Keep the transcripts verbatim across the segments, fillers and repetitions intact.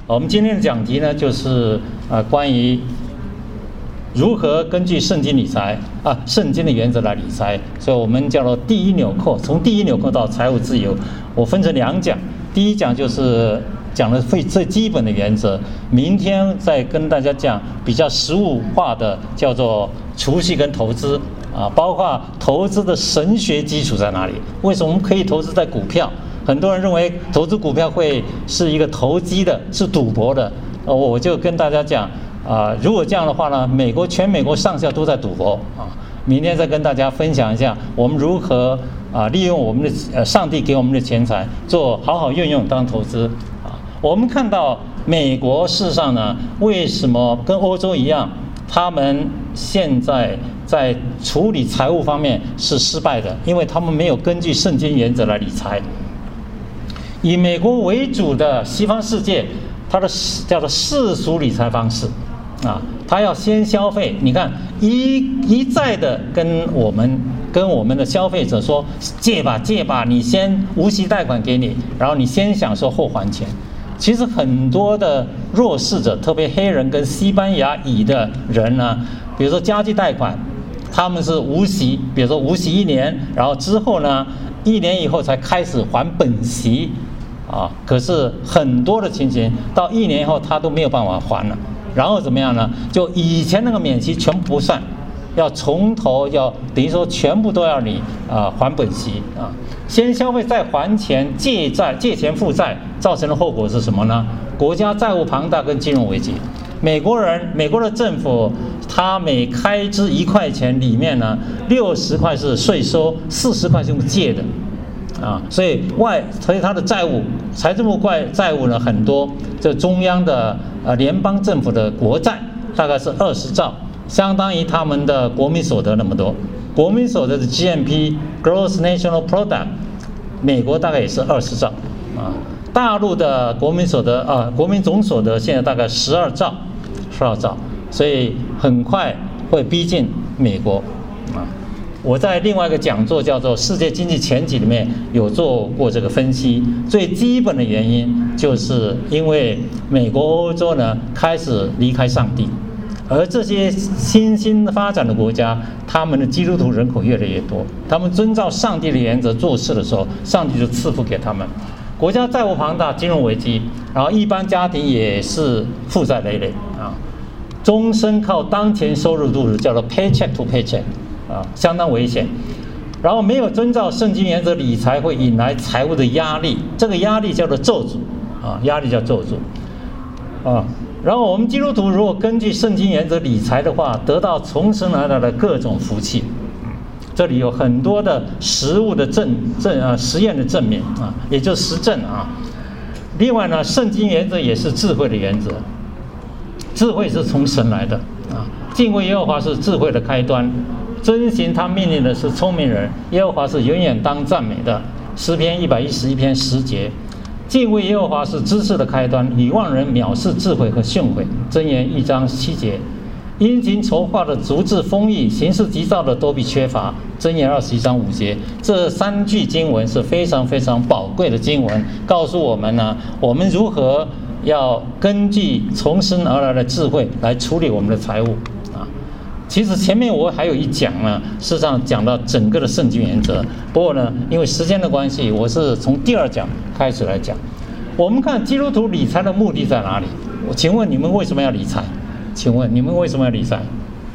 我们今天的讲题呢，就是呃关于如何根据圣经理财啊，圣经的原则来理财，所以我们叫做第一纽扣，从第一纽扣到财务自由，我分成两讲。第一讲就是讲了最最基本的原则，明天再跟大家讲比较实务化的，叫做储蓄跟投资啊，包括投资的神学基础在哪里？为什么我们可以投资在股票？很多人认为投资股票会是一个投机的，是赌博的。呃，我就跟大家讲啊、呃，如果这样的话呢，美国全美国上下都在赌博啊。明天再跟大家分享一下我们如何啊、呃、利用我们的呃上帝给我们的钱财做好好运用当投资啊。我们看到美国事实上呢，为什么跟欧洲一样，他们现在在处理财务方面是失败的？因为他们没有根据圣经原则来理财。以美国为主的西方世界，它的叫做世俗理财方式啊，它要先消费。你看一一再的跟我们跟我们的消费者说借吧借吧，你先无息贷款给你，然后你先享受后还钱。其实很多的弱势者，特别黑人跟西班牙裔的人呢，比如说家具贷款，他们是无息，比如说无息一年，然后之后呢，一年以后才开始还本息。啊，可是很多的情形到一年以后他都没有办法还了，然后怎么样呢？就以前那个免息全部不算，要从头要等于说全部都要你啊还本息啊，先消费再还钱，借债借钱负债造成的后果是什么呢？国家债务庞大跟金融危机。美国人美国的政府，他每开支一块钱里面呢，六十块是税收，四十块是用借的。啊，所以外，所以它的债务，财政部怪债务呢很多，这中央的呃联邦政府的国债大概是二十兆，相当于他们的国民所得那么多。国民所得的 G N P（Gross National Product）， 美国大概也是二十兆啊。大陆的国民所得啊，国民总所得现在大概十二兆，十二兆，所以很快会逼近美国啊。我在另外一个讲座叫做《世界经济前景》里面有做过这个分析，最基本的原因就是因为美国、欧洲呢开始离开上帝，而这些新兴发展的国家，他们的基督徒人口越来越多，他们遵照上帝的原则做事的时候，上帝就赐福给他们。国家债务庞大，金融危机，然后一般家庭也是负债累累啊，终身靠当前收入度日，叫做 paycheck to paycheck。啊，相当危险。然后没有遵照圣经原则理财，会引来财务的压力，这个压力叫做咒诅啊，压力叫咒诅啊。然后我们基督徒如果根据圣经原则理财的话，得到从神而来的各种福气。这里有很多的实物的证证啊，实验的证明啊，也就是实证啊。另外呢，圣经原则也是智慧的原则，智慧是从神来的啊，敬畏耶和华是智慧的开端。遵行他命令的是聪明人，耶和华是永远当赞美的。诗篇一百一十一篇十节，敬畏耶和华是知识的开端，以望人藐视智慧和训诲。箴言一章七节，殷勤筹划的足智丰裕，行事急躁的都必缺乏。箴言二十一章五节，这三句经文是非常非常宝贵的经文，告诉我们呢，我们如何要根据从神而来的智慧来处理我们的财务。其实前面我还有一讲呢，事实上讲到整个的圣经原则。不过呢，因为时间的关系，我是从第二讲开始来讲。我们看基督徒理财的目的在哪里？我请问你们为什么要理财？请问你们为什么要理财？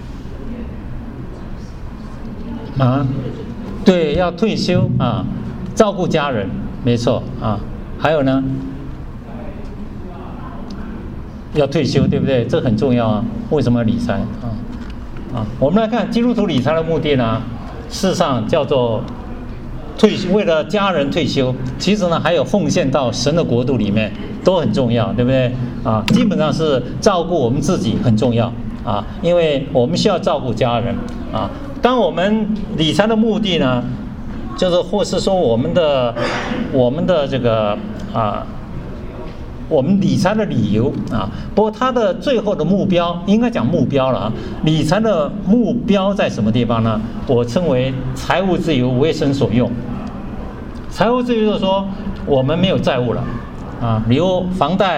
啊，对，要退休啊，照顾家人，没错啊。还有呢，要退休，对不对？这很重要啊。为什么要理财啊？啊，我们来看基督徒理财的目的呢，事实上叫做退休，为了家人退休。其实呢，还有奉献到神的国度里面，都很重要，对不对？啊，基本上是照顾我们自己很重要啊，因为我们需要照顾家人啊。当我们理财的目的呢，就是或是说我们的我们的这个啊。我们理财的理由啊，不过它的最后的目标应该讲目标了啊。理财的目标在什么地方呢？我称为财务自由，为神所用。财务自由就是说我们没有债务了啊，比如房贷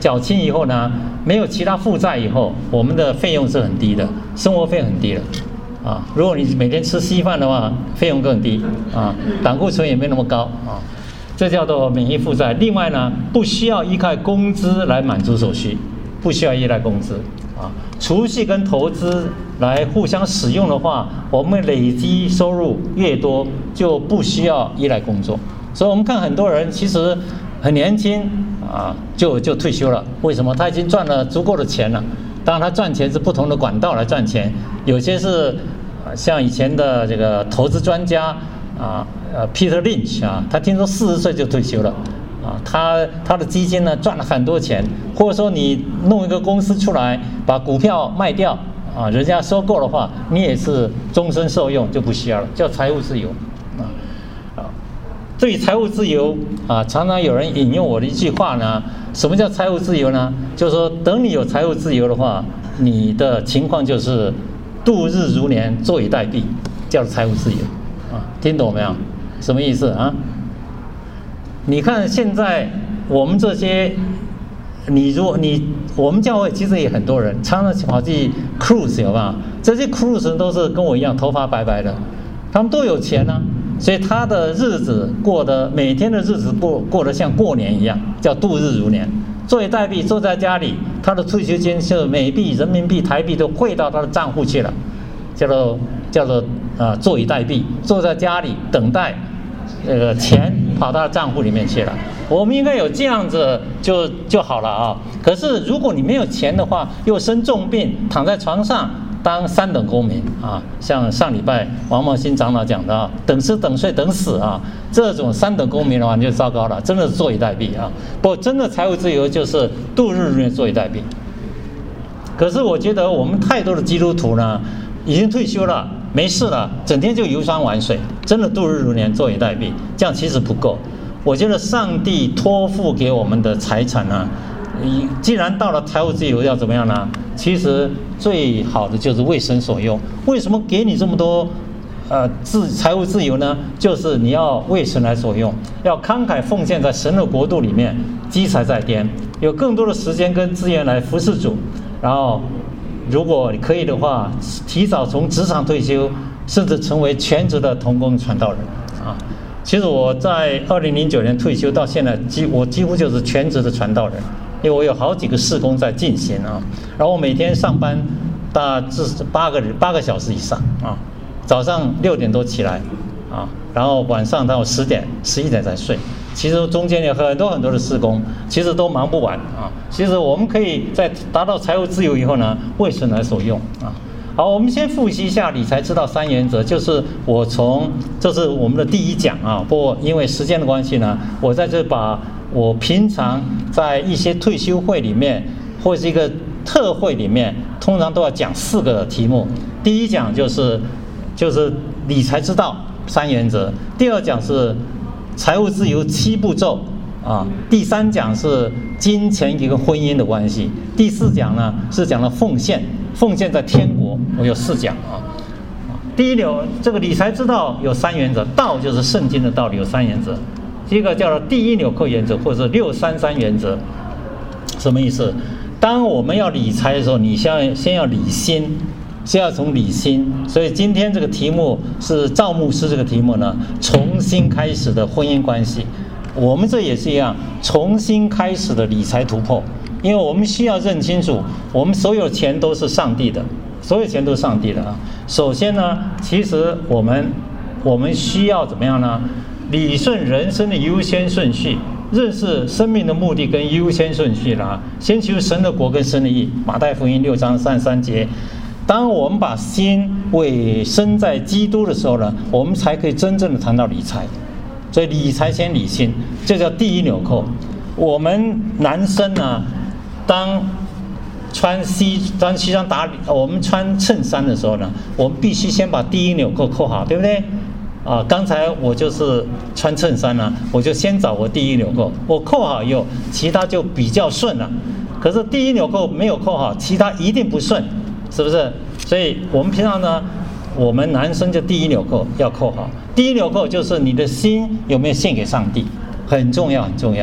缴清以后呢，没有其他负债以后，我们的费用是很低的，生活费很低的。啊，如果你每天吃稀饭的话，费用更低啊，胆固醇也没那么高啊，这叫做免疫负债。另外呢，不需要依靠工资来满足所需，不需要依赖工资啊。储蓄跟投资来互相使用的话，我们累积收入越多，就不需要依赖工作。所以我们看很多人其实很年轻啊，就就退休了，为什么？他已经赚了足够的钱了。当然，他赚钱是不同的管道来赚钱，有些是像以前的这个投资专家啊，呃，Peter Lynch 啊，他听说四十岁就退休了啊，他他的基金呢赚了很多钱，或者说你弄一个公司出来，把股票卖掉啊，人家收购的话，你也是终身受用，就不需要了，叫财务自由啊啊。对于财务自由啊，常常有人引用我的一句话呢。什么叫财务自由呢？就是说，等你有财务自由的话，你的情况就是度日如年，坐以待毙，叫财务自由啊，听懂没有？什么意思啊？你看现在我们这些，你如果你我们教会其实也很多人，常常跑去 cruise 有没有？这些 cruise 人都是跟我一样头发白白的，他们都有钱啊。所以他的日子过得每天的日子过过得像过年一样，叫度日如年。坐以待毙，坐在家里，他的退休金是美币、人民币、台币都汇到他的账户去了，叫做叫做啊坐以待毙，坐在家里等待那个钱跑到账户里面去了。我们应该有这样子就就好了啊。可是如果你没有钱的话，又生重病，躺在床上。当三等公民啊，像上礼拜王茂新长老讲的啊，等吃等睡等死啊，这种三等公民的话，你就糟糕了，真的是坐以待毙啊！不，真的财务自由就是度日如年，坐以待毙。可是我觉得我们太多的基督徒呢，已经退休了，没事了，整天就游山玩水，真的度日如年，坐以待毙，这样其实不够。我觉得上帝托付给我们的财产呢，既然到了财务自由，要怎么样呢？其实最好的就是为神所用。为什么给你这么多呃自财务自由呢？就是你要为神来所用，要慷慨奉献在神的国度里面，积财在天，有更多的时间跟资源来服侍主。然后，如果你可以的话，提早从职场退休，甚至成为全职的同工传道人啊。其实我在二零零九年退休到现在，几我几乎就是全职的传道人。因为我有好几个事工在进行啊，然后我每天上班大致八个八个小时以上啊，早上六点多起来啊，然后晚上到十点十一点才睡。其实中间有很多很多的事工，其实都忙不完啊。其实我们可以在达到财务自由以后呢，为神来所用啊。好，我们先复习一下理财之道三原则，就是我从这是我们的第一讲啊，不过因为时间的关系呢，我在这把。我平常在一些退休会里面，或是一个特会里面，通常都要讲四个题目。第一讲就是就是理财之道三原则，第二讲是财务自由七步骤啊，第三讲是金钱一个婚姻的关系，第四讲呢是讲了奉献，奉献在天国，我有四讲啊。第一流这个理财之道有三原则，道就是圣经的道理，有三原则。第一个叫做第一纽扣原则，或者六三三原则，什么意思？当我们要理财的时候，你先要先要理心，先要从理心。所以今天这个题目是赵牧师这个题目呢，重新开始的婚姻关系。我们这也是一样，重新开始的理财突破。因为我们需要认清楚，我们所有钱都是上帝的，所有钱都是上帝的啊。首先呢，其实我们我们需要怎么样呢？理顺人生的优先顺序，认识生命的目的跟优先顺序了啊。先求神的国跟神的义，马太福音六章三十三节。当我们把心委身在基督的时候呢，我们才可以真正的谈到理财。所以理财先理心，这叫第一纽扣。我们男生呢，当穿西当西装打我们穿衬衫的时候呢，我们必须先把第一纽扣扣好，对不对？啊，刚才我就是穿衬衫呢、啊，我就先找我第一纽扣，我扣好以后，其他就比较顺了。可是第一纽扣没有扣好，其他一定不顺，是不是？所以我们平常呢，我们男生就第一纽扣要扣好。第一纽扣就是你的心有没有献给上帝，很重要，很重要。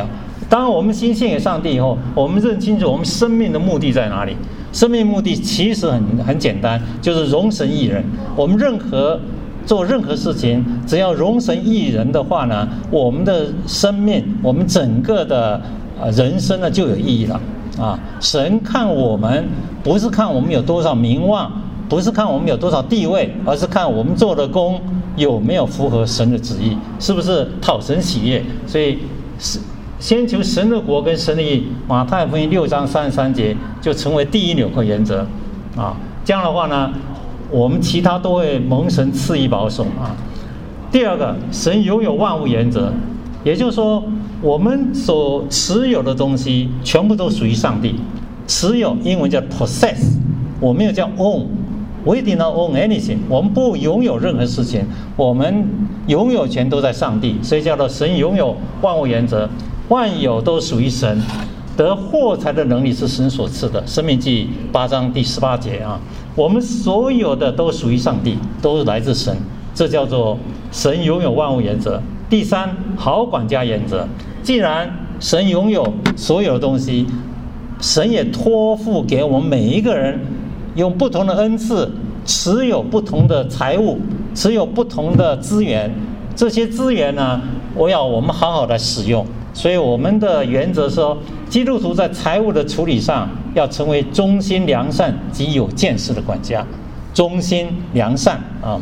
当我们心献给上帝以后，我们认清楚我们生命的目的在哪里。生命目的其实很很简单，就是容神益人。我们任何做任何事情，只要容神益人的话呢，我们的生命，我们整个的呃人生呢就有意义了啊！神看我们不是看我们有多少名望，不是看我们有多少地位，而是看我们做的工有没有符合神的旨意，是不是讨神喜悦。所以是先求神的国跟神的义，马太福音六章三十三节就成为第一纽扣原则啊。这样的话呢，我们其他都会蒙神赐予保守啊。第二个，神拥有万物原则，也就是说，我们所持有的东西全部都属于上帝。持有英文叫 possess， 我们又叫 own。We did not own anything， 我们不拥有任何事情，我们拥有权都在上帝，所以叫做神拥有万物原则。万有都属于神，得获财的能力是神所赐的。申命记八章第十八节啊，我们所有的都属于上帝，都是来自神，这叫做神拥有万物原则。第三，好管家原则。既然神拥有所有的东西，神也托付给我们每一个人，用不同的恩赐，持有不同的财物，持有不同的资源。这些资源呢，我要我们好好的使用。所以我们的原则说，基督徒在财务的处理上要成为忠心良善及有见识的管家。忠心良善啊，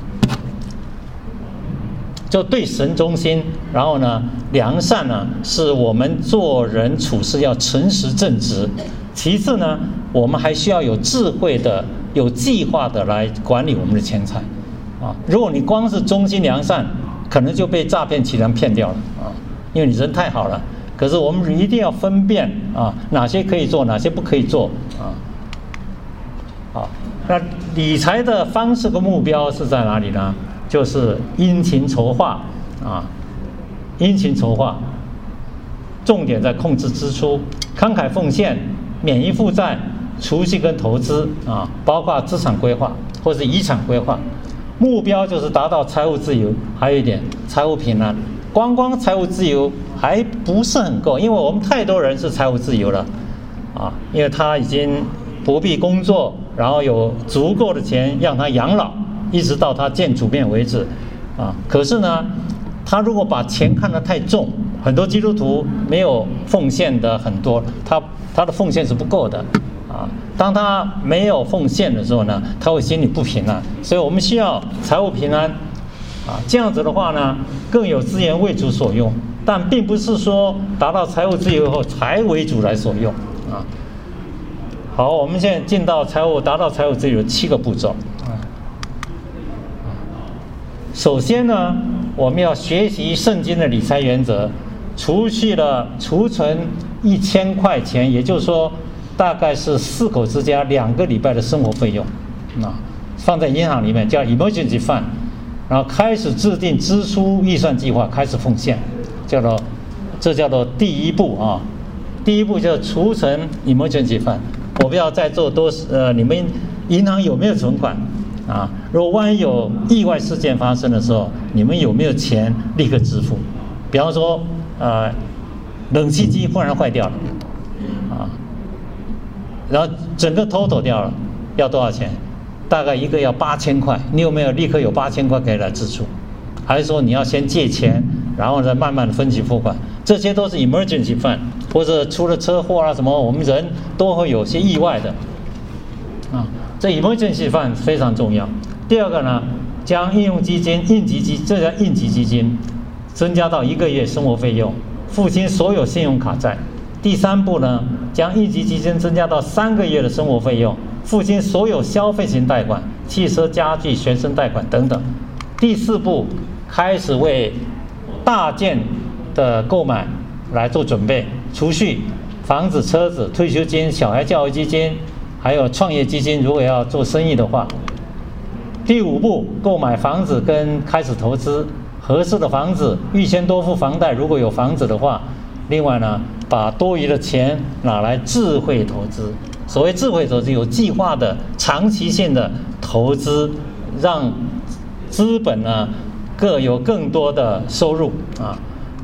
就对神忠心，然后呢，良善呢是我们做人处事要诚实正直。其次呢，我们还需要有智慧的、有计划的来管理我们的钱财啊。如果你光是忠心良善，可能就被诈骗集团骗掉了啊。因为你人太好了，可是我们一定要分辨啊，哪些可以做，哪些不可以做啊。好，那理财的方式和目标是在哪里呢？就是殷勤筹划啊，殷勤筹划，重点在控制支出，慷慨奉献，免疫负债，储蓄跟投资啊，包括资产规划或是遗产规划。目标就是达到财务自由，还有一点财务平安。光光财务自由还不是很够，因为我们太多人是财务自由了啊，因为他已经不必工作，然后有足够的钱让他养老，一直到他见主面为止啊。可是呢，他如果把钱看得太重，很多基督徒没有奉献的很多，他他的奉献是不够的啊。当他没有奉献的时候呢，他会心里不平安，所以我们需要财务平安。啊，这样子的话呢，更有资源为主所用，但并不是说达到财务自由后才为主来所用啊。好，我们现在进到财务达到财务自由七个步骤啊。首先呢，我们要学习圣经的理财原则，储蓄了储存一千块钱，也就是说大概是四口之家两个礼拜的生活费用啊，放在银行里面叫 emergency fund。然后开始制定支出预算计划，开始奉献，叫做这叫做第一步啊。第一步叫储存 emergency fund。我不要再做多呃，你们银行有没有存款啊？如果万一有意外事件发生的时候，你们有没有钱立刻支付？比方说呃，冷气机忽然坏掉了啊，然后整个 total 掉了，要多少钱？大概一个要八千块，你有没有立刻有八千块可以来支出？还是说你要先借钱，然后再慢慢的分期付款？这些都是 emergency fund， 或者出了车祸啊什么，我们人都会有些意外的啊。这 emergency fund 非常重要。第二个呢，将应用基金、应急基，这叫应急基金，增加到一个月生活费用，付清所有信用卡债。第三步呢，将应急基金增加到三个月的生活费用，付清所有消费型贷款、汽车、家具、学生贷款等等。第四步，开始为大件的购买来做准备，储蓄房子、车子、退休金、小孩教育基金，还有创业基金，如果要做生意的话。第五步，购买房子跟开始投资，合适的房子预先多付房贷，如果有房子的话。另外呢，把多余的钱拿来智慧投资。所谓智慧投资，有计划的、长期性的投资，让资本呢各有更多的收入啊。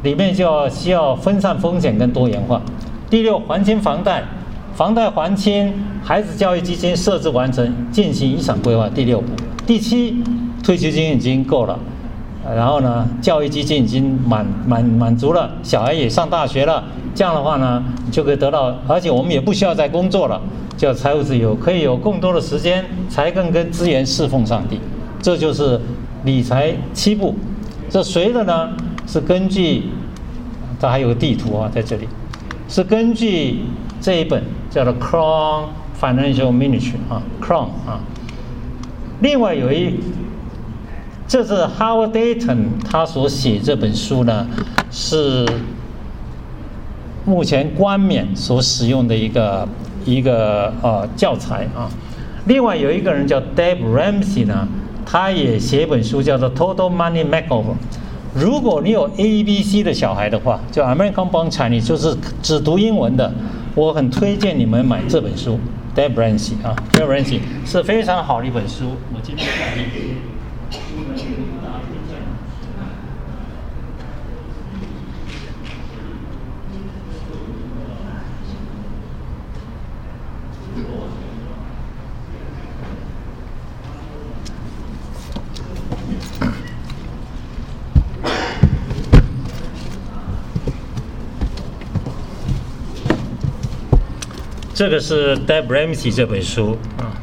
里面就要需要分散风险跟多元化。第六，还清房贷，房贷还清，孩子教育基金设置完成，进行遗产规划。第六步。第七，退休金已经够了，然后呢，教育基金已经满满满足了，小孩也上大学了，这样的话呢，你就可以得到，而且我们也不需要再工作了，叫财务自由，可以有更多的时间、才更跟资源侍奉上帝。这就是理财七步。这随着呢是根据，它还有个地图啊，在这里，是根据这一本叫做 Crown Financial Miniature 啊 ，Crown 啊。另外有一，这是 Howard Dayton 他所写这本书呢，是目前冠冕所使用的一个一个呃教材啊。另外有一个人叫 Dave Ramsey 呢，他也写一本书叫做 Total Money Makeover。如果你有 A B C 的小孩的话，就 American Born Chinese， 就是只读英文的，我很推荐你们买这本书 Dave Ramsey 啊 Dave Ramsey 是非常好的一本书。我今天带一本这个是 Dave Ramsey 这本书啊，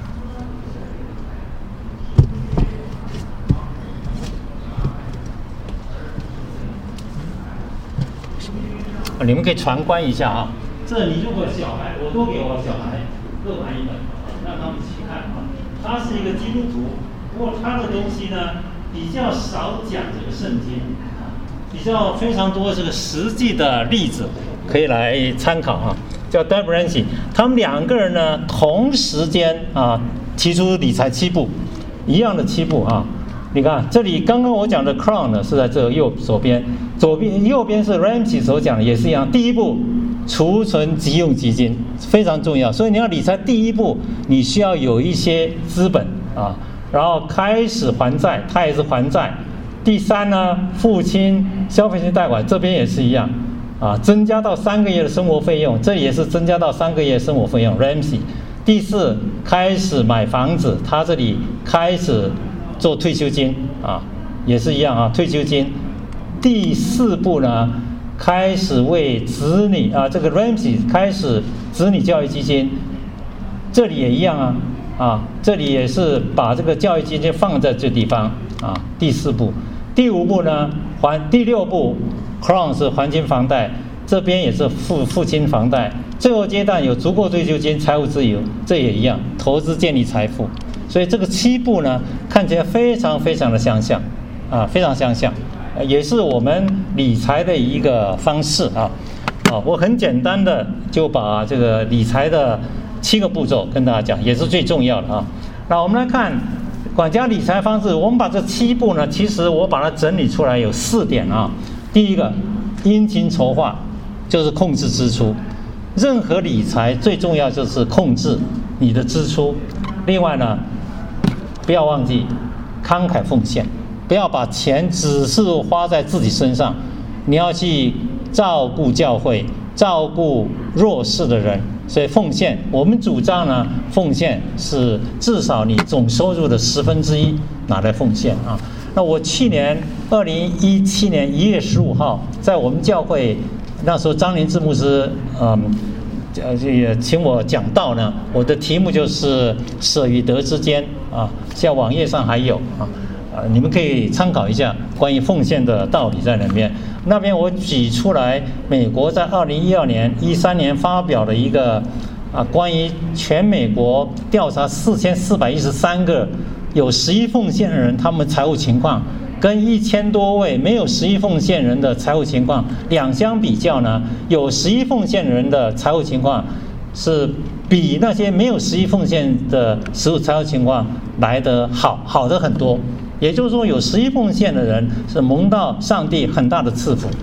你们可以传观一下啊。这你如果小孩，我都给我小孩各买一本，让他们一起看啊。他是一个基督徒，不过他的东西呢比较少讲这个圣经啊，比较非常多这个实际的例子可以来参考啊。叫 Dave Ramsey， 他们两个人呢同时间啊提出理财七步，一样的七步啊。你看这里刚刚我讲的 Crown 呢是在这右左边，左边右边是 Ramsey 所讲的也是一样。第一步，储存急用基金非常重要，所以你要理财第一步，你需要有一些资本啊，然后开始还债，他也是还债。第三呢，付清消费性贷款，这边也是一样。啊，增加到三个月的生活费用，这也是增加到三个月生活费用。Ramsey， 第四，开始买房子，他这里开始做退休金啊，也是一样啊，退休金。第四步呢，开始为子女啊，这个 Ramsey 开始子女教育基金，这里也一样啊啊，这里也是把这个教育基金放在这地方啊。第四步，第五步呢，还第六步。Crown 是还清房贷，这边也是付付清房贷。最后阶段有足够退休金，财务自由，这也一样，投资建立财富。所以这个七步呢，看起来非常非常的相像，啊，非常相像，也是我们理财的一个方式啊。啊，我很简单的就把这个理财的七个步骤跟大家讲，也是最重要的啊。那我们来看管家理财方式，我们把这七步呢，其实我把它整理出来有四点啊。第一个，殷勤筹划，就是控制支出。任何理财最重要就是控制你的支出。另外呢，不要忘记慷慨奉献，不要把钱只是花在自己身上，你要去照顾教会，照顾弱势的人。所以奉献，我们主张呢，奉献是至少你总收入的十分之一拿来奉献啊。那我去年二零一七年一月十五号，在我们教会，那时候张灵志牧师，嗯，呃，也请我讲道呢。我的题目就是舍与得之间啊，像网页上还有啊，啊，你们可以参考一下关于奉献的道理在那边。那边我举出来，美国在二零一二年、一三年发表的一个啊，关于全美国调查四千四百一十三个。有十一奉献的人，他们财务情况跟一千多位没有十一奉献人的财务情况两相比较呢，有十一奉献人的财务情况是比那些没有十一奉献的实物财务情况来得好，好的很多。也就是说，有十一奉献的人是蒙到上帝很大的赐福。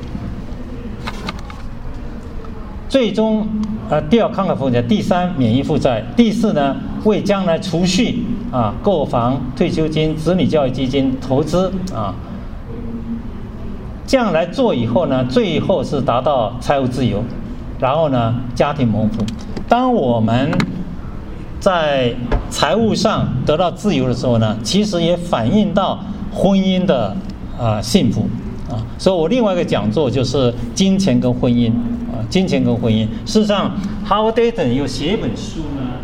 最终，呃，第二慷慨奉献，第三免疫负债，第四呢为将来储蓄啊，购房、退休金、子女教育基金、投资啊。 这样来做以后呢，最后是达到财务自由，然后呢，家庭蒙福。当我们在财务上得到自由的时候呢，其实也反映到婚姻的啊、呃、幸福啊。所以我另外一个讲座就是金钱跟婚姻啊，金钱跟婚姻。事实上 ，Howard Dayton 有写一本书呢，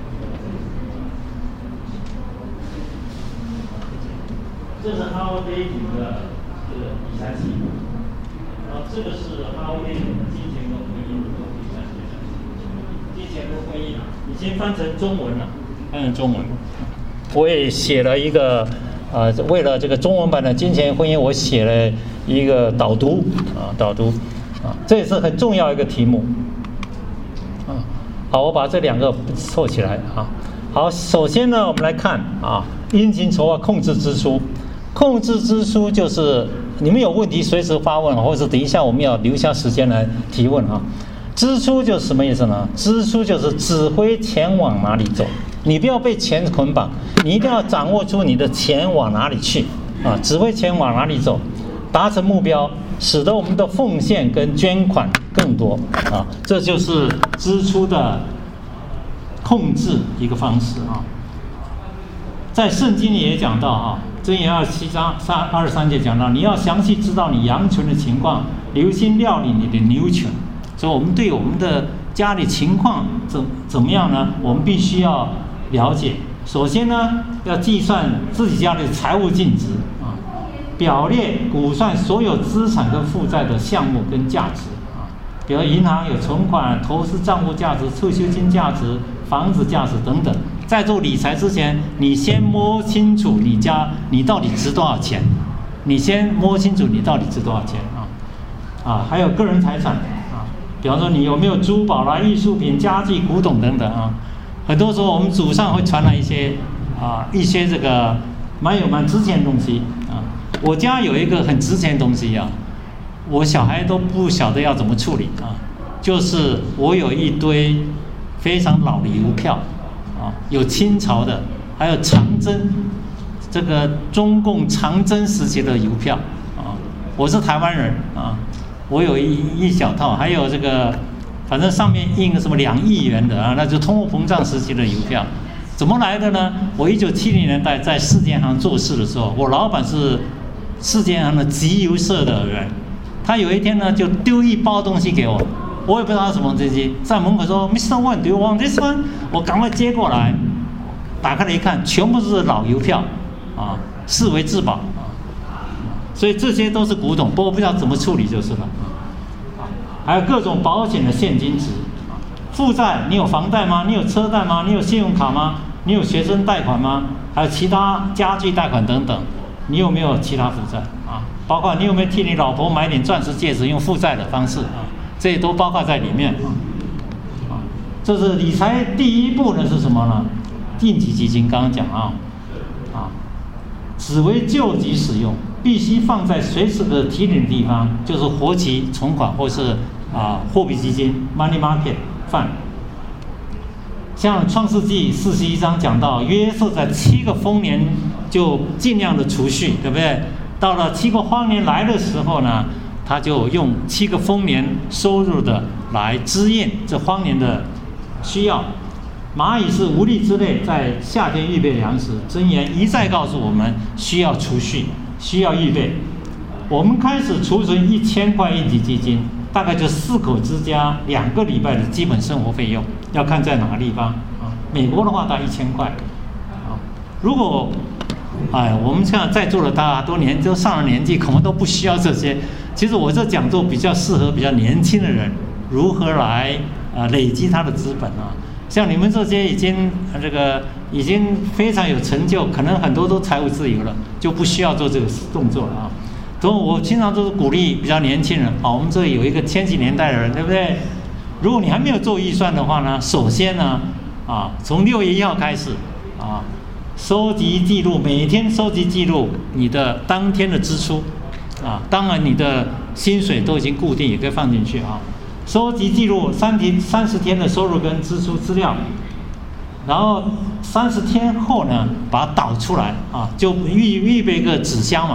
这是 Howard Dayton 的这个理财系统，然后这个是 Howard Dayton 的金钱跟婚姻的理财系统。金钱跟婚姻啊，已经翻成中文了，翻成中文。我也写了一个，呃，为了这个中文版的金钱婚姻，我写了一个导读啊，导读啊，这也是很重要一个题目啊。好，我把这两个凑起来啊。好，首先呢，我们来看啊，殷勤筹划，控制支出。控制支出就是你们有问题随时发问，或者等一下我们要留下时间来提问啊。支出就是什么意思呢？支出就是指挥钱往哪里走，你不要被钱捆绑，你一定要掌握出你的钱往哪里去啊，指挥钱往哪里走，达成目标，使得我们的奉献跟捐款更多啊，这就是支出的控制一个方式啊。在圣经里也讲到啊，箴言二十七章三二十三节讲到，你要详细知道你羊群的情况，留心料理你的牛群。所以我们对我们的家里情况怎怎么样呢？我们必须要了解。首先呢，要计算自己家的财务净值啊，表列估算所有资产跟负债的项目跟价值啊，比如银行有存款、投资账户价值、退休金价值、房子价值等等。在做理财之前，你先摸清楚你家你到底值多少钱，你先摸清楚你到底值多少钱啊啊，还有个人财产。比方说你有没有珠宝啦、艺术品、家具、古董等等啊？很多时候我们祖上会传来一些啊一些这个蛮有蛮值钱的东西啊。我家有一个很值钱的东西啊，我小孩都不晓得要怎么处理啊。就是我有一堆非常老的邮票啊，有清朝的，还有长征这个中共长征时期的邮票啊。我是台湾人啊。我有一一小套，还有这个，反正上面印个什么两亿元的啊，那就通货膨胀时期的邮票，怎么来的呢？我一九七零年代在世界银行做事的时候，我老板是世界银行的集邮社的人，他有一天呢就丢一包东西给我，我也不知道他什么东西，在门口说 Mister Wan do you want this one？ 我赶快接过来，打开了一看，全部是老邮票啊，视为至宝。所以这些都是古董，不过不知道怎么处理就是了。还有各种保险的现金值，负债，你有房贷吗？你有车贷吗？你有信用卡吗？你有学生贷款吗？还有其他家具贷款等等，你有没有其他负债啊？包括你有没有替你老婆买点钻石戒指，用负债的方式啊？这些都包括在里面啊。这是理财第一步呢是什么呢？应急基金，刚刚讲啊啊，只为救急使用。必须放在随时的提领的地方，就是活期存款或是啊货币基金 （money market fund）。像创世纪四十一章讲到，约瑟在七个丰年就尽量的储蓄，对不对？到了七个荒年来的时候呢，他就用七个丰年收入的来支应这荒年的需要。蚂蚁是无力之类，在夏天预备粮食。箴言一再告诉我们，需要储蓄。需要预备，我们开始储存一千块应急基金，大概就四口之家两个礼拜的基本生活费用，要看在哪个地方啊。美国的话大概一千块啊。如果哎，我们现在在座的大多年都上了年纪，可能都不需要这些。其实我这讲座比较适合比较年轻的人，如何来呃累积他的资本啊。像你们这些已经这个已经非常有成就，可能很多都财务自由了，就不需要做这个动作了啊。所以我经常都是鼓励比较年轻人啊，我们这里有一个千禧年代的人，对不对？如果你还没有做预算的话呢，首先呢啊，从六月一号开始啊，收集记录，每天收集记录你的当天的支出啊，当然你的薪水都已经固定，也可以放进去啊。收集记录三天三十天的收入跟支出资料，然后三十天后呢，把它导出来啊，就预预备一个纸箱嘛，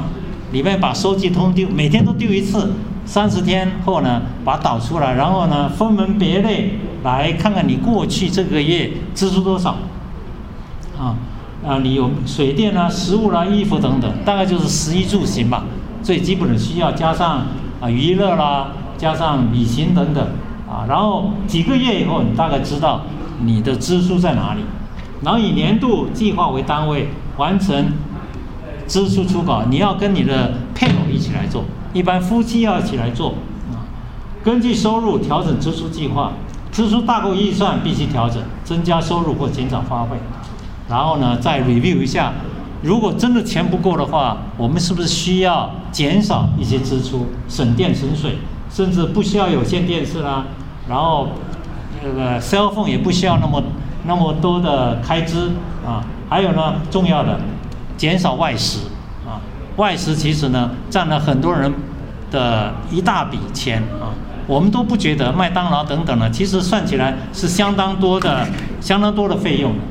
里面把收据通丢，每天都丢一次，三十天后呢，把它导出来，然后呢，分门别类来看看你过去这个月支出多少，啊啊，你有水电啊、食物啦、衣服等等，大概就是食衣住行吧，最基本的需要，加上啊娱乐啦，加上旅行等等，啊，然后几个月以后，你大概知道你的支出在哪里，然后以年度计划为单位完成支出初稿，你要跟你的配偶一起来做，一般夫妻要一起来做啊。根据收入调整支出计划，支出大过预算必须调整，增加收入或减少花费。然后呢，再 review 一下，如果真的钱不够的话，我们是不是需要减少一些支出，省电省水，甚至不需要有线电视啦，然后这个 cell phone 也不需要那么那么多的开支啊。还有呢，重要的。减少外食啊，外食其实呢占了很多人的一大笔钱啊，我们都不觉得麦当劳等等呢，其实算起来是相当多的、相当多的费用的。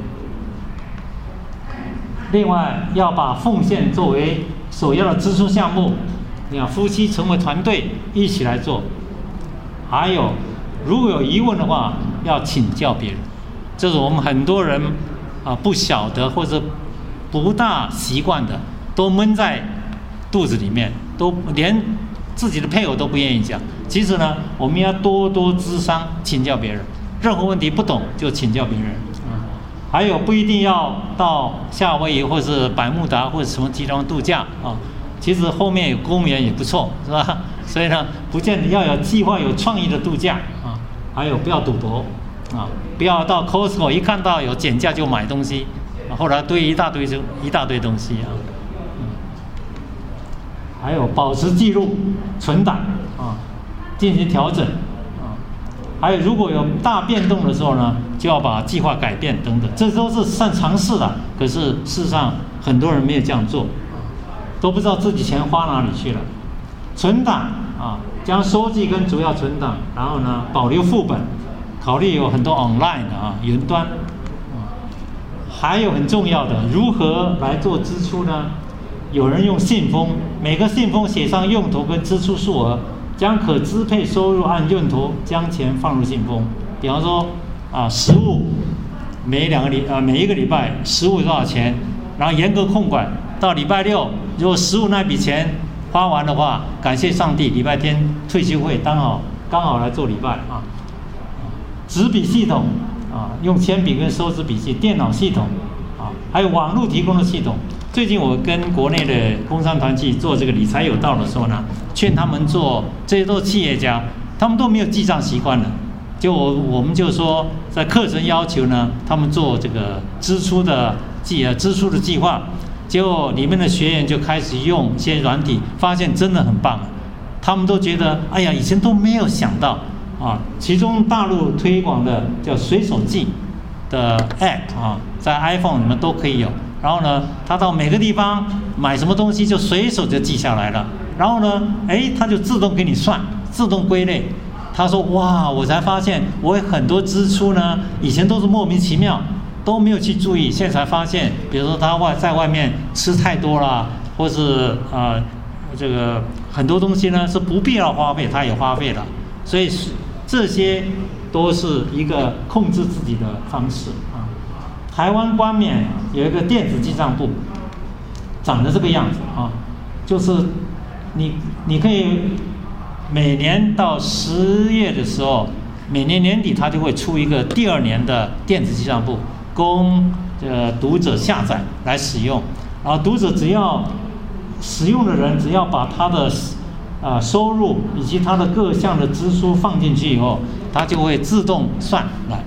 另外，要把奉献作为首要的支出项目，你看夫妻成为团队一起来做。还有，如果有疑问的话，要请教别人，这是我们很多人啊不晓得或者。不大习惯的，都闷在肚子里面，都连自己的配偶都不愿意讲。其实呢，我们要多多咨商，请教别人，任何问题不懂就请教别人。嗯，还有不一定要到夏威夷或是百慕达或者什么地方度假啊，其实后面有公园也不错，是吧？所以呢，不见得要有计划、有创意的度假啊。还有不要赌博啊，不要到 Costco 一看到有减价就买东西。后来堆一大堆就一大堆东西啊，嗯，还有保持记录、存档啊，进行调整啊，还有如果有大变动的时候呢，就要把计划改变等等，这都是算尝试的。可是事实上很多人没有这样做，都不知道自己钱花哪里去了。存档啊，将收据跟主要存档，然后呢保留副本，考虑有很多 online 的啊云端。还有很重要的，如何来做支出呢？有人用信封，每个信封写上用途跟支出数额，将可支配收入按用途将钱放入信封。比方说啊，食物每两个礼啊每一个礼拜食物多少钱，然后严格控管。到礼拜六，如果食物那笔钱花完的话，感谢上帝，礼拜天退休会刚好刚好来做礼拜啊。纸笔系统。啊，用铅笔跟收支笔记、电脑系统，啊，还有网络提供的系统。最近我跟国内的工商团体做这个理财有道的时候呢，劝他们做，这些都是企业家，他们都没有记账习惯的。就我我们就说，在课程要求呢，他们做这个支出的计呃支出的计划，结果里面的学员就开始用一些软体，发现真的很棒，他们都觉得，哎呀，以前都没有想到。啊，其中大陆推广的叫随手记的 app 啊，在 iPhone 里面都可以有。然后呢，他到每个地方买什么东西就随手就记下来了。然后呢，哎，他就自动给你算，自动归类。他说：“哇，我才发现我有很多支出呢，以前都是莫名其妙，都没有去注意，现在才发现，比如说他外在外面吃太多了，或是啊、呃、这个很多东西呢是不必要花费，他也花费了，所以是。”这些都是一个控制自己的方式啊。台湾冠冕有一个电子记账簿，长得这个样子啊，就是你你可以每年到十月的时候，每年年底它就会出一个第二年的电子记账簿，供呃读者下载来使用。然后读者只要使用的人只要把他的啊，收入以及它的各项的支出放进去以后，它就会自动算来。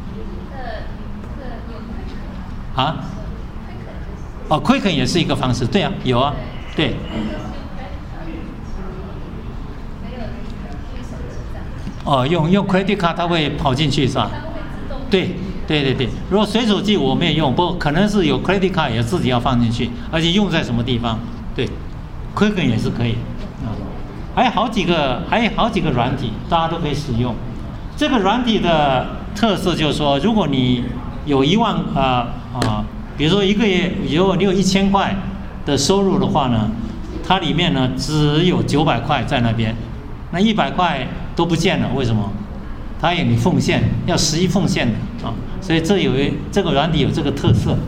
啊？哦 ，Quicken 也是一个方式，对啊，有啊，对。哦，用用 credit card 它会跑进去是吧？对对对对，如果随手记我没有用，不可能是有 credit card 也自己要放进去，而且用在什么地方？对 ，Quicken 也是可以啊。还有好几个，还有好几个软体，大家都可以使用。这个软体的特色就是说，如果你有一万啊啊、呃呃，比如说一个月，如果你有一千块的收入的话呢， 它里面呢只有九百块在那边，那一百块都不见了，为什么？它有你奉献，要十一奉献的啊，所以这有这个软体有这个特色。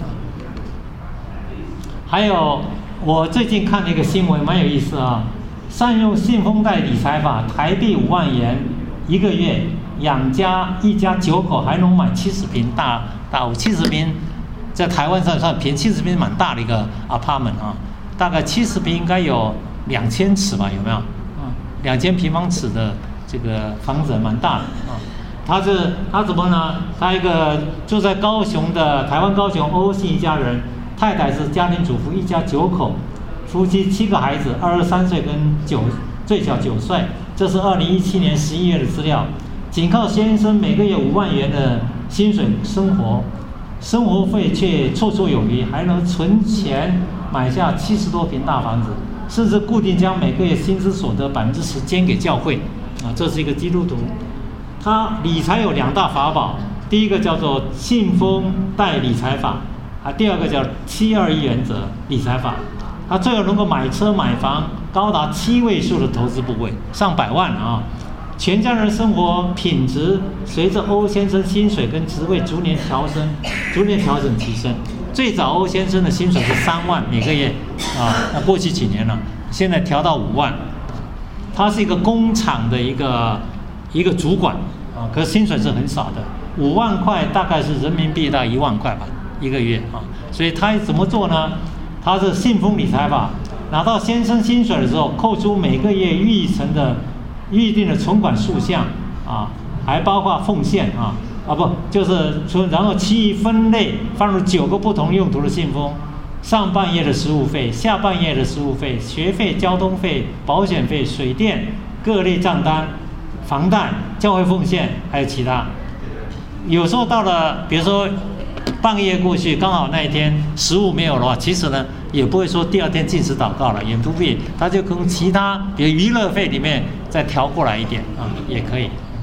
还有我最近看了一个新闻，蛮有意思啊，善用信封袋理财法，台币五万元一个月养家一家九口，还能买七十平大大屋，七十平在台湾上算便宜，七十平蛮大的一个 apartment 啊，大概七十平应该有两千尺吧，有没有？啊，两千平方尺的这个房子蛮大的啊。他是他怎么呢？他一个住在高雄的台湾高雄欧姓一家人，太太是家庭主妇，一家九口，夫妻七个孩子，二十三岁跟九最小九岁。这是二零一七年十一月的资料。仅靠先生每个月五万元的薪水生活，生活费却绰绰有余，还能存钱买下七十多平大房子，甚至固定将每个月薪资所得百分之十捐给教会。啊，这是一个基督徒。他理财有两大法宝，第一个叫做信封袋理财法，啊，第二个叫七二一原则理财法。他最后能够买车买房，高达七位数的投资部位，上百万啊！全家人生活品质随着欧先生薪水跟职位逐年调升，逐年调整提升。最早欧先生的薪水是三万每个月啊，那过去几年了，现在调到五万。他是一个工厂的一个一个主管啊，可是薪水是很少的，五万块大概是人民币到一万块吧一个月啊。所以他怎么做呢？他是信封理财法，拿到先生薪水的时候，扣除每个月预存的预定的存款数项啊，还包括奉献啊啊不就是存，然后其余分类放入九个不同用途的信封。上半月的食物费，下半月的食物费，学费、交通费、保险费、水电各类账单、房贷、教会奉献，还有其他。有时候到了，比如说半个月过去，刚好那一天食物没有的话，其实呢也不会说第二天禁食祷告了，也不必，他就跟其他比如娱乐费里面再调过来一点啊，也可以。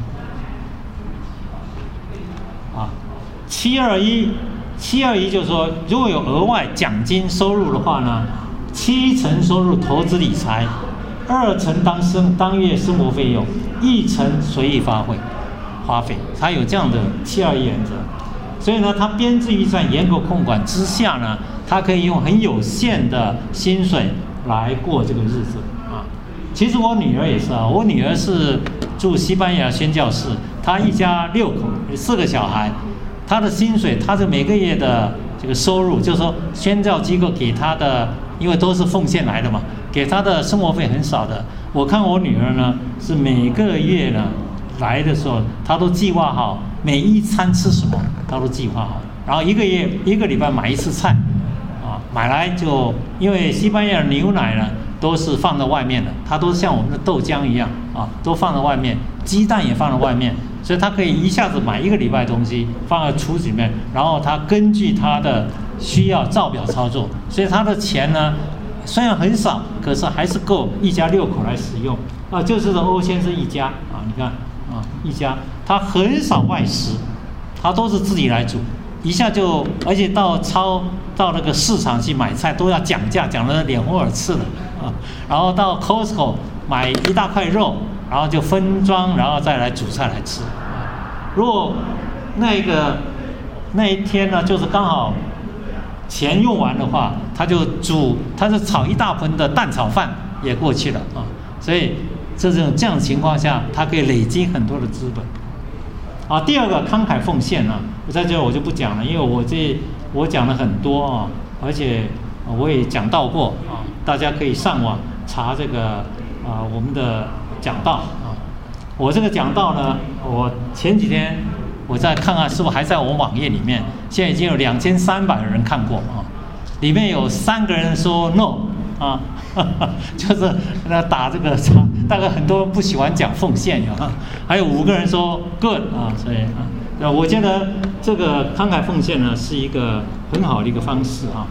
啊，七二一。七二一就是说，如果有额外奖金收入的话呢，七成收入投资理财，二成当生当月生活费用，一成随意发挥花费，它有这样的七二一原则。所以呢，它编制预算严格控管之下呢，它可以用很有限的薪水来过这个日子啊。其实我女儿也是啊，我女儿是住西班牙宣教士，她一家六口，四个小孩。他的薪水，他是每个月的这个收入，就是说宣教机构给他的，因为都是奉献来的嘛，给他的生活费很少的。我看我女儿呢，是每个月呢来的时候，她都计划好每一餐吃什么，她都计划好。然后一个月一个礼拜买一次菜，啊，买来就因为西班牙的牛奶呢都是放在外面的，它都像我们的豆浆一样啊，都放在外面，鸡蛋也放在外面。所以他可以一下子买一个礼拜的东西放在橱子里面，然后他根据他的需要照表操作，所以他的钱呢虽然很少，可是还是够一家六口来使用啊。就是欧先生一家啊，你看啊，一家他很少外食，他都是自己来煮，一下就而且到超到那个市场去买菜都要讲价，讲得脸红耳赤的啊。然后到 Costco 买一大块肉。然后就分装，然后再来煮菜来吃。如果那个那一天呢，就是刚好钱用完的话，他就煮，他就炒一大盆的蛋炒饭也过去了啊。所以这种这样的情况下，他可以累积很多的资本。啊，第二个慷慨奉献呢，我在这我就不讲了，因为我这我讲了很多啊，而且我也讲到过啊，大家可以上网查这个啊我们的。讲道啊，我这个讲道呢，我前几天我再看看是不是还在我网页里面，现在已经有两千三百人看过啊，里面有三个人说 no 啊，呵呵就是那打这个叉，大概很多人不喜欢讲奉献啊，还有五个人说 good 啊，所以啊，我觉得这个慷慨奉献呢是一个很好的一个方式啊，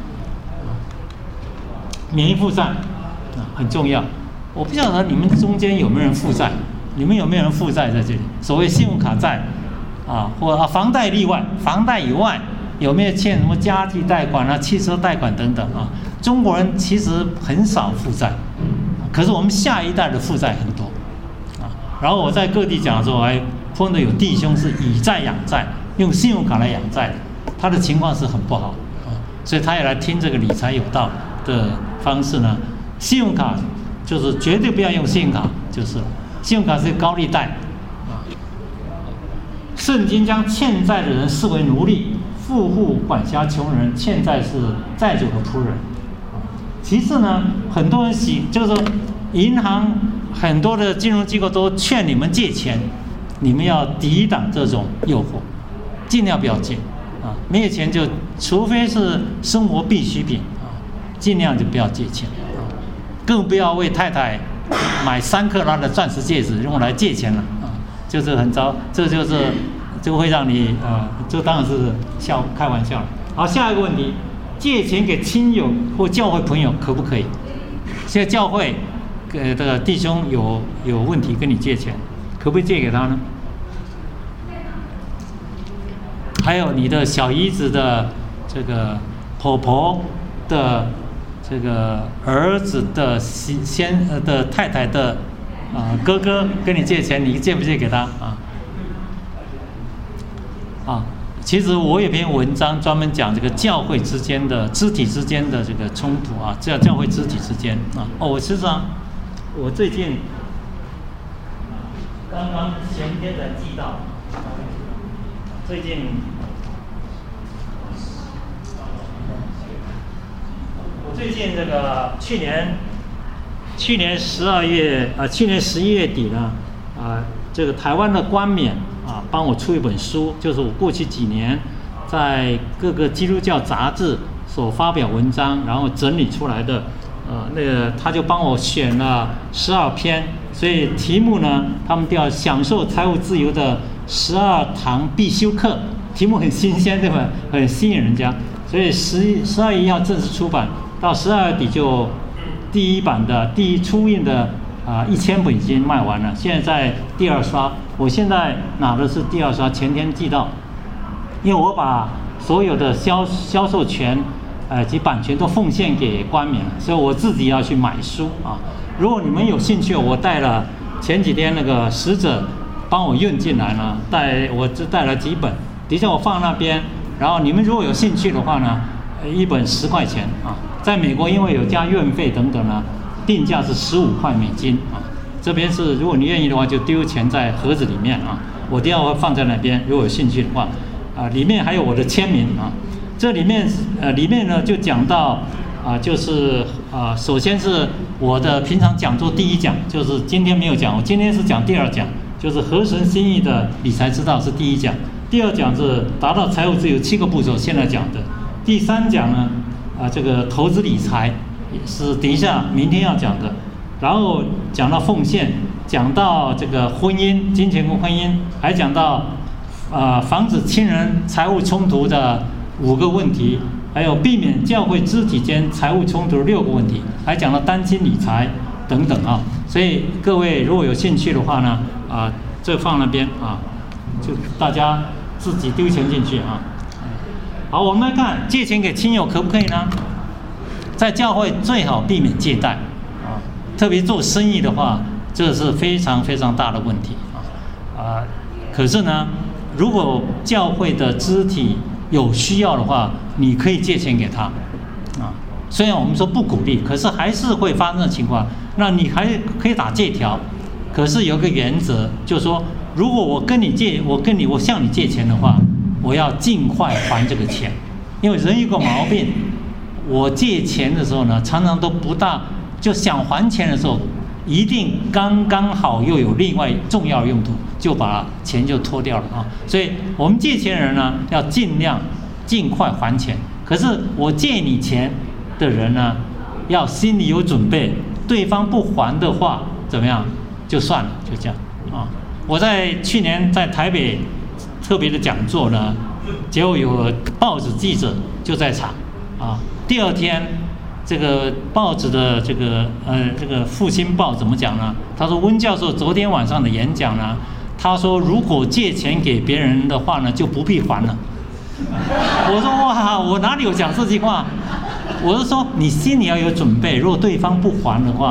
免疫负债啊很重要。我不晓得你们中间有没有人负债，你们有没有人负债在这里？所谓信用卡债，啊，或啊房贷例外，房贷以外有没有欠什么家具贷款啊、汽车贷款等等啊？中国人其实很少负债， 可是我们下一代的负债很多啊。然后我在各地讲的时候，还碰到有弟兄是以债养债，用信用卡来养债，他的情况是很不好啊，所以他也来听这个理财有道的方式呢。信用卡就是绝对不要用信用卡，就是信用卡是高利贷啊。圣经将欠债的人视为奴隶，富户管辖穷人，欠债是债主的仆人。其次呢，很多人喜就是说，银行很多的金融机构都劝你们借钱，你们要抵挡这种诱惑，尽量不要借啊。没有钱就，除非是生活必需品啊，尽量就不要借钱啊，更不要为太太买三克拉的钻石戒指用来借钱了啊，就是很糟，这就是就会让你啊，这当然是笑开玩笑了。好，下一个问题。借钱给亲友或教会朋友可不可以？现在教会呃的弟兄有有问题跟你借钱，可不可以借给他呢？还有你的小姨子的这个婆婆的这个儿子的先呃的太太的啊、呃、哥哥跟你借钱，你借不借给他啊？啊？其实我有篇文章专门讲这个教会之间的肢体之间的这个冲突啊，叫教会肢体之间啊。哦，我事实上我最近刚刚前天才记到，最近我最近这个去年去年十二月啊、呃，去年十一月底呢啊、呃，这个台湾的冠冕。啊，帮我出一本书，就是我过去几年在各个基督教杂志所发表文章，然后整理出来的，呃，那个他就帮我选了十二篇，所以题目呢，他们叫享受财务自由的十二堂必修课，题目很新鲜，对吧？很吸引人家，所以十十二月一号正式出版，到十二月底就第一版的第一初印的啊一千本已经卖完了，现在在第二刷。我现在拿的是第二刷，前天寄到，因为我把所有的销销售权，呃及版权都奉献给冠冕了，所以我自己要去买书啊。如果你们有兴趣，我带了前几天那个使者帮我运进来呢，带我只带了几本，底下我放那边，然后你们如果有兴趣的话呢，一本十块钱啊，在美国因为有加运费等等呢，定价是十五块美金啊。这边是，如果你愿意的话，就丢钱在盒子里面啊。我第二会放在那边，如果有兴趣的话，啊，里面还有我的签名啊。这里面呃，里面呢就讲到啊，就是啊，首先是我的平常讲座第一讲，就是今天没有讲，我今天是讲第二讲，就是合神心意的理财之道是第一讲，第二讲是达到财务自由七个步骤，现在讲的。第三讲呢，啊，这个投资理财是等一下明天要讲的。然后讲到奉献，讲到这个婚姻、金钱跟婚姻，还讲到啊、呃、防止亲人财务冲突的五个问题，还有避免教会肢体间财务冲突的六个问题，还讲到单亲理财等等啊。所以各位如果有兴趣的话呢，啊、呃，这放那边啊，就大家自己丢钱进去啊。好，我们来看借钱给亲友可不可以呢？在教会最好避免借贷。特别做生意的话，这是非常非常大的问题啊！啊，可是呢，如果教会的肢体有需要的话，你可以借钱给他啊。虽然我们说不鼓励，可是还是会发生的情况。那你还可以打借条，可是有个原则，就是说，如果我跟你借，我跟你我向你借钱的话，我要尽快还这个钱，因为人有个毛病，我借钱的时候呢，常常都不大。就想还钱的时候，一定刚刚好又有另外重要的用途，就把钱就拖掉了啊！所以我们借钱人呢，要尽量尽快还钱。可是我借你钱的人呢，要心里有准备，对方不还的话，怎么样？就算了，就这样啊！我在去年在台北特别的讲座呢，结果有报纸记者就在场啊，第二天。这个报纸的这个呃这个《复兴报》怎么讲呢？他说温教授昨天晚上的演讲呢，他说如果借钱给别人的话呢，就不必还了。我说哇，我哪里有讲这句话？我是说你心里要有准备，如果对方不还的话，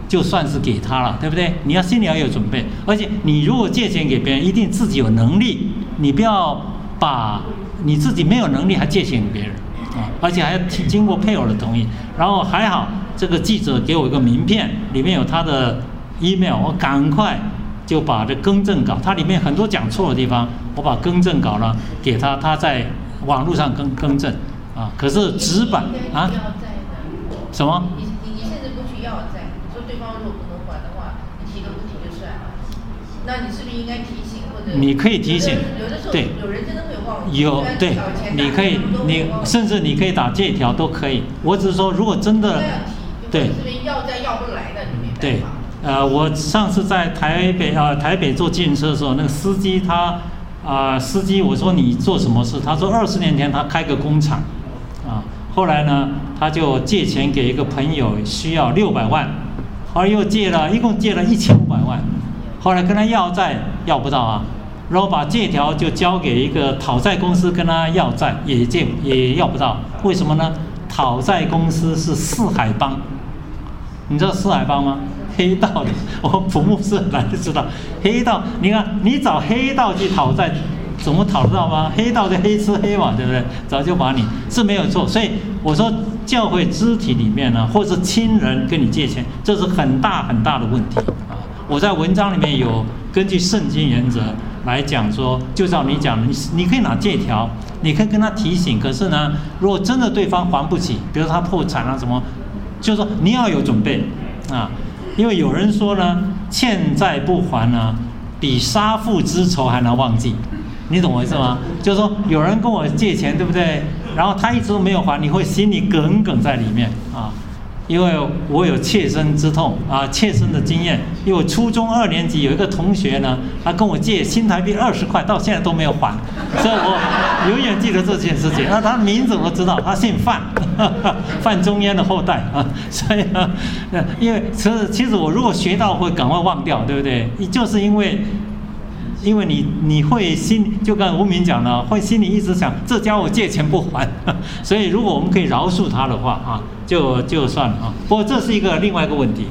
就算是给他了，对不对？你要心里要有准备，而且你如果借钱给别人，一定自己有能力，你不要把你自己没有能力还借钱给别人啊，而且还要经过配偶的同意。然后还好，这个记者给我一个名片，里面有他的 email， 我赶快就把这更正稿，它里面很多讲错的地方，我把更正稿呢给他，他在网络上更更正啊。可是纸版啊，什么？ 你你甚至不需要债，说对方如果不能还的话，你提都不提就算了。那你是不是应该提醒或者？ 你可以提醒， 有的时候对， 有人真的会忘记。 有对，你可以，你甚至你可以打借条都可以。我只是说，如果真的，对， 是不是要债要不来的？你没办法。 对。呃，我上次在台北啊、呃，台北坐计程车的时候，那个司机他啊、呃，司机我说你做什么事？他说二十年前他开个工厂，啊，后来呢他就借钱给一个朋友，需要六百万，后来又借了，一共借了一千五百万，后来跟他要债要不到啊，然后把借条就交给一个讨债公司跟他要债，也借也要不到，为什么呢？讨债公司是四海帮，你知道四海帮吗？黑道的，我普牧师来就知道，黑道，你看你找黑道去讨债，怎么讨得到吗？黑道就黑吃黑嘛，对不对？早就把你是没有错，所以我说教会肢体里面呢，或是亲人跟你借钱，这是很大很大的问题啊。我在文章里面有根据圣经原则来讲说，就照你讲的，你你可以拿借条，你可以跟他提醒，可是呢，如果真的对方还不起，比如他破产啊什么，就是说你要有准备啊。因为有人说呢，欠债不还呢，比杀父之仇还能忘记，你懂我意思吗？就是说有人跟我借钱，对不对？然后他一直都没有还，你会心里耿耿在里面啊。因为我有切身之痛啊，切身的经验。因为我初中二年级有一个同学呢，他跟我借新台币二十块，到现在都没有还，所以我永远记得这件事情。那他的名字我知道，他姓范，范仲淹的后代啊。所以呢，因为其实其实我如果学到会赶快忘掉，对不对？就是因为。因为你你会心，就跟吴明讲了，会心里一直想这家伙借钱不还，所以如果我们可以饶恕他的话啊，就就算了啊。不过这是一个另外一个问题。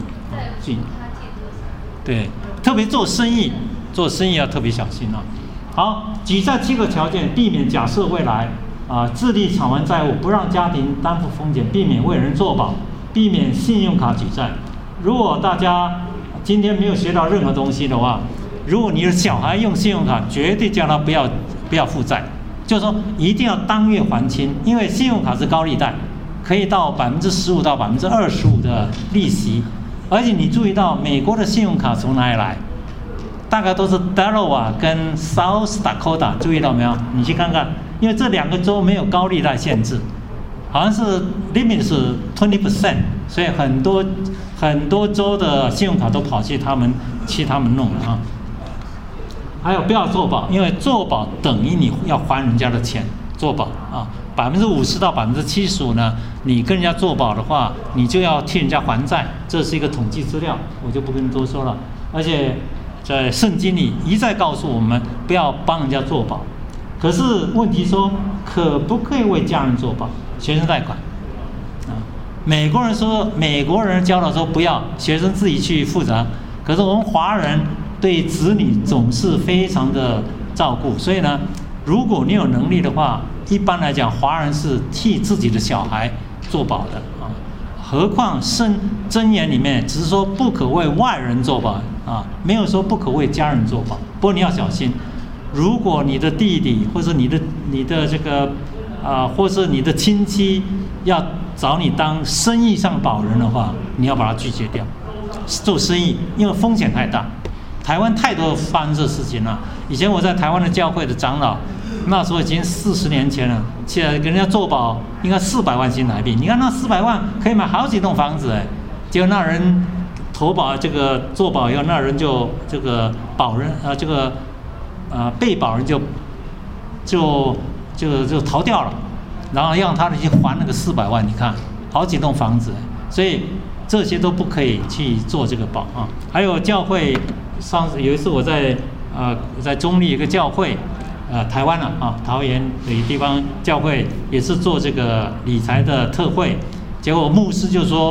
对，特别做生意，做生意要特别小心啊。好，举这七个条件，避免假设未来啊，致力偿还债务，不让家庭担负风险，避免为人作保，避免信用卡举债。如果大家今天没有学到任何东西的话，如果你的小孩用信用卡，绝对叫他不要不要负债，就是说一定要当月还清，因为信用卡是高利贷，可以到百分之十五到百分之二十五的利息，而且你注意到美国的信用卡从哪里来？大概都是 Delaware 跟 South Dakota， 注意到没有？你去看看，因为这两个州没有高利贷限制，好像是 limit 是 twenty percent， 所以很多很多州的信用卡都跑去他们去他们弄了啊。还有不要做保，因为做保等于你要还人家的钱，做保啊，百分之五十到百分之七十五呢，你跟人家做保的话，你就要替人家还债，这是一个统计资料，我就不跟你多说了。而且在圣经里一再告诉我们，不要帮人家做保。可是问题说，可不可以为家人做保？学生贷款啊，美国人说，美国人教导说不要，学生自己去负责。可是我们华人对子女总是非常的照顾，所以呢，如果你有能力的话，一般来讲，华人是替自己的小孩做保的啊。何况圣箴言里面只是说不可为外人做保啊，没有说不可为家人做保。不过你要小心，如果你的弟弟或者你的你的这个啊，或是你的亲戚要找你当生意上保人的话，你要把它拒绝掉。做生意因为风险太大。台湾太多发生这事情了。以前我在台湾的教会的长老，那时候已经四十年前了，现在跟人家做保，应该四百万新台币。你看那四百万可以买好几栋房子哎，结果那人投保这个做保以后，那人就这个保人呃这个呃被保人就就就就逃掉了，然后让他去还那个四百万，你看好几栋房子，所以这些都不可以去做这个保啊。还有教会。上次有一次我在呃在中立一个教会，呃台湾了啊桃园的一个地方教会也是做这个理财的特会，结果牧师就说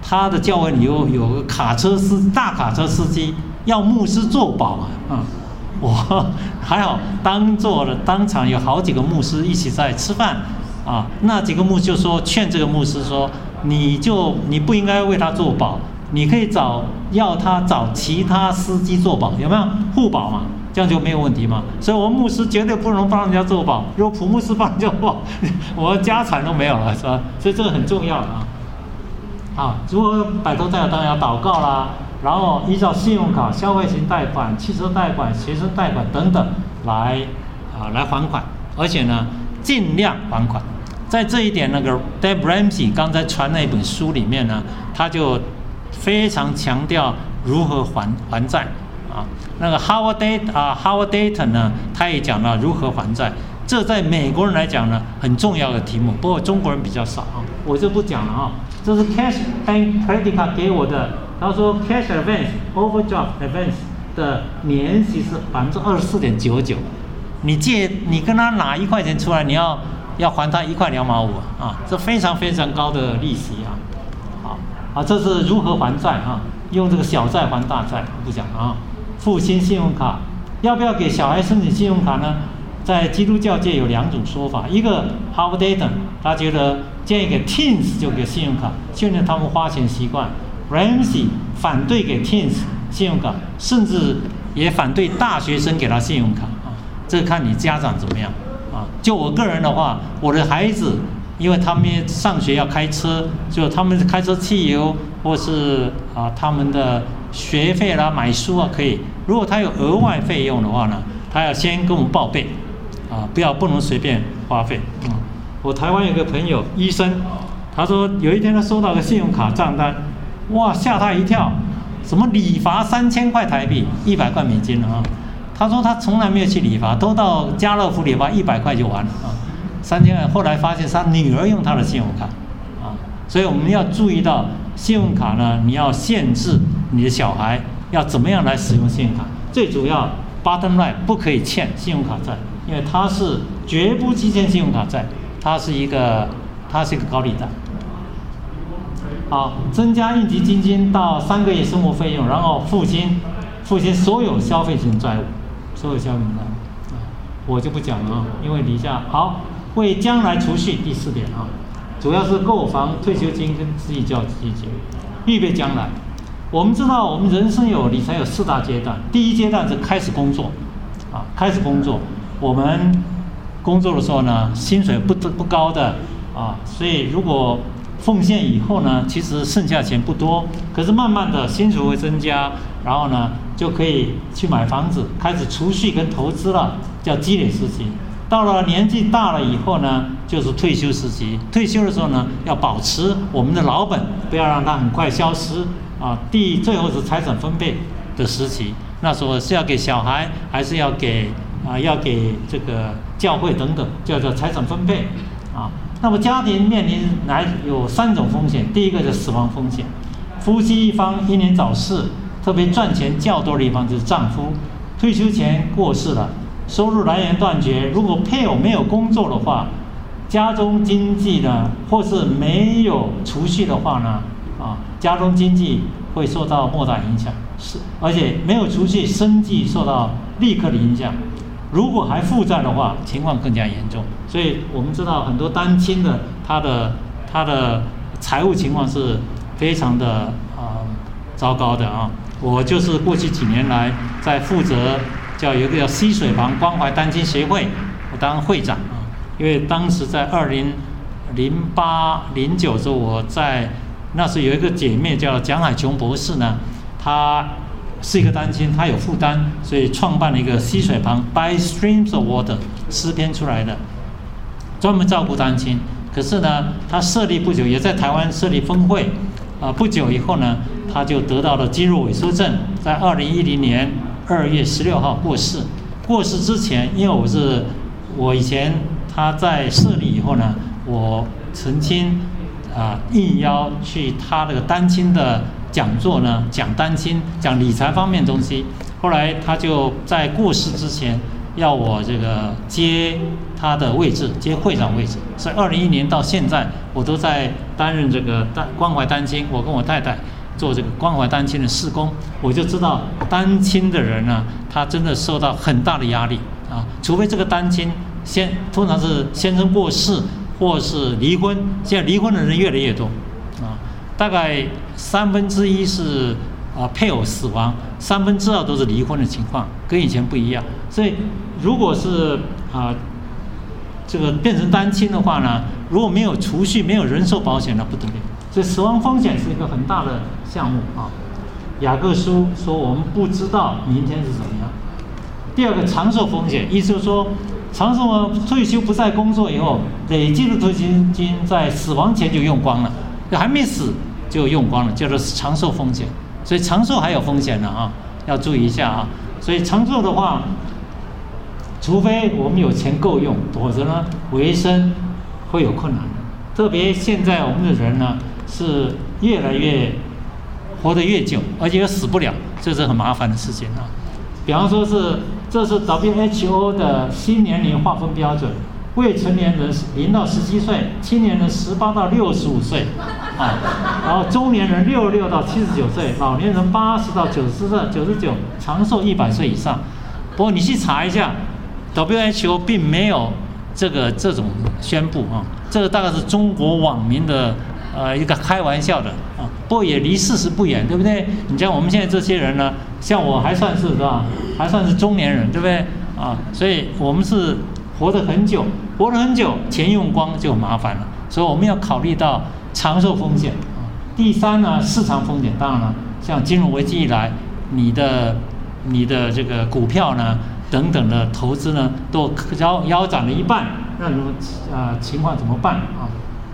他的教会里有有个卡车司大卡车司机要牧师作保啊，嗯，我还好当做了当场有好几个牧师一起在吃饭啊，那几个牧师就说劝这个牧师说，你就你不应该为他作保，你可以找要他找其他司机作保，有没有互保嘛？这样就没有问题嘛。所以我们牧师绝对不能帮人家作保，如果普牧师帮人家作保，我家产都没有了，是吧？所以这个很重要的啊。啊，如何摆脱债务？当然要祷告啦，然后依照信用卡、消费型贷款、汽车贷款、学生贷款等等来啊来还款，而且呢尽量还款。在这一点，那个 Dave Ramsey 刚才传那本书里面呢，他就非常强调如何还还债啊。那个 Howard Dayton 啊 Howard Dayton 呢，他也讲了如何还债。这在美国人来讲呢，很重要的题目，不过中国人比较少啊，我就不讲了啊。这是 Cash Bank Credit Card 给我的，他说 Cash Advance Overdraft Advance 的年息是百分之二十四点九九，你借你跟他拿一块钱出来，你要要还他一块两毛五啊，这非常非常高的利息啊。好，啊，这是如何还债啊？用这个小债还大债，不讲啊。复兴信用卡，要不要给小孩申请信用卡呢？在基督教界有两种说法，一个 Howard Dayton 他觉得建议给 teens 就给信用卡，训练他们花钱习惯。Ramsey 反对给 teens 信用卡，甚至也反对大学生给他信用卡啊，这看你家长怎么样啊。就我个人的话，我的孩子因为他们上学要开车，就他们开车汽油或是啊他们的学费啦、买书啊可以。如果他有额外费用的话呢，他要先跟我们报备。啊，不要不能随便花费。嗯，我台湾有个朋友医生，他说有一天他收到个信用卡账单，哇，吓他一跳，什么理罚三千块台币，一百块美金啊。他说他从来没有去理罚，都到家乐福理罚一百块就完了啊，三千块。后来发现是他女儿用他的信用卡啊，所以我们要注意到信用卡呢，你要限制你的小孩要怎么样来使用信用卡，最主要 bottom line 不可以欠信用卡债。因为它是绝不积欠信用卡债，它是一个它是一个高利贷。好，增加应急基金到三个月生活费用，然后付清付清所有消费型债务，所有消费型债务，我就不讲了啊，因为底下好为将来储蓄第四点啊，主要是购房、退休金跟私立教育基金，预备将来。我们知道我们人生有理财有四大阶段，第一阶段是开始工作啊，开始工作。我们工作的时候呢，薪水不不高的啊，所以如果奉献以后呢，其实剩下钱不多，可是慢慢的薪水会增加，然后呢就可以去买房子，开始储蓄跟投资了，叫积累时期。到了年纪大了以后呢，就是退休时期。退休的时候呢，要保持我们的老本，不要让它很快消失啊。第最后是财产分配的时期，那时候是要给小孩，还是要给？啊，要给这个教会等等，叫做财产分配啊。那么家庭面临来有三种风险，第一个是死亡风险，夫妻一方英年早逝，特别赚钱较多的一方就是丈夫，退休前过世了，收入来源断绝，如果配偶没有工作的话，家中经济呢，或是没有储蓄的话呢，啊，家中经济会受到莫大影响，是而且没有储蓄，生计受到立刻的影响。如果还负债的话，情况更加严重。所以我们知道很多单亲的，他的他的财务情况是非常的啊、呃、糟糕的啊。我就是过去几年来在负责叫有一个叫溪水旁关怀单亲协会，我当会长啊。因为当时在二零零八零九时候，我在那时有一个姐妹叫蒋海琼博士呢，她是一个单亲，他有负担，所以创办了一个溪水旁 By Streams of Water 诗篇出来的，专门照顾单亲。可是呢，他设立不久，也在台湾设立分会，啊、呃，不久以后呢，他就得到了肌肉萎缩症，在二零一零年二月十六号过世。过世之前，因为我是我以前他在设立以后呢，我曾经啊、呃、应邀去他那个单亲的讲座呢，讲单亲，讲理财方面的东西。后来他就在过世之前要我这个接他的位置，接会长位置。所以二零一一年到现在，我都在担任这个单关怀单亲，我跟我太太做这个关怀单亲的事工，我就知道单亲的人呢，他真的受到很大的压力啊，除非这个单亲先通常是先生过世或是离婚，现在离婚的人越来越多啊，大概三分之一是啊配偶死亡，三分之二都是离婚的情况，跟以前不一样。所以如果是啊这个变成单亲的话呢，如果没有储蓄，没有人寿保险，那不得了。所以死亡风险是一个很大的项目啊。雅各书说我们不知道明天是怎么样。第二个长寿风险，意思就是说，长寿退休不再工作以后，累积的退休金在死亡前就用光了，还没死就用光了，叫做长寿风险。所以长寿还有风险的啊，要注意一下啊。所以长寿的话，除非我们有钱够用，否则呢，维生会有困难的。特别现在我们的人呢，是越来越活得越久，而且又死不了，这是很麻烦的事情啊。比方说是，这是 W H O 的新年龄划分标准，未成年人零到十七岁，青年人十八到六十五岁，啊，然后中年人六十六到七十九岁，老年人八十到九十岁，九十九，长寿一百岁以上。不过你去查一下 ，W H O 并没有这个这种宣布啊，这个大概是中国网民的呃一个开玩笑的啊，不过也离事实不远，对不对？你像我们现在这些人呢，像我还算是是吧，还算是中年人，对不对啊？所以我们是活得很久，活得很久，钱用光就麻烦了，所以我们要考虑到长寿风险啊。第三呢，市场风险，当然了，像金融危机以来，你的你的这个股票呢等等的投资呢，都腰腰斩了一半，那种呃情况怎么办啊？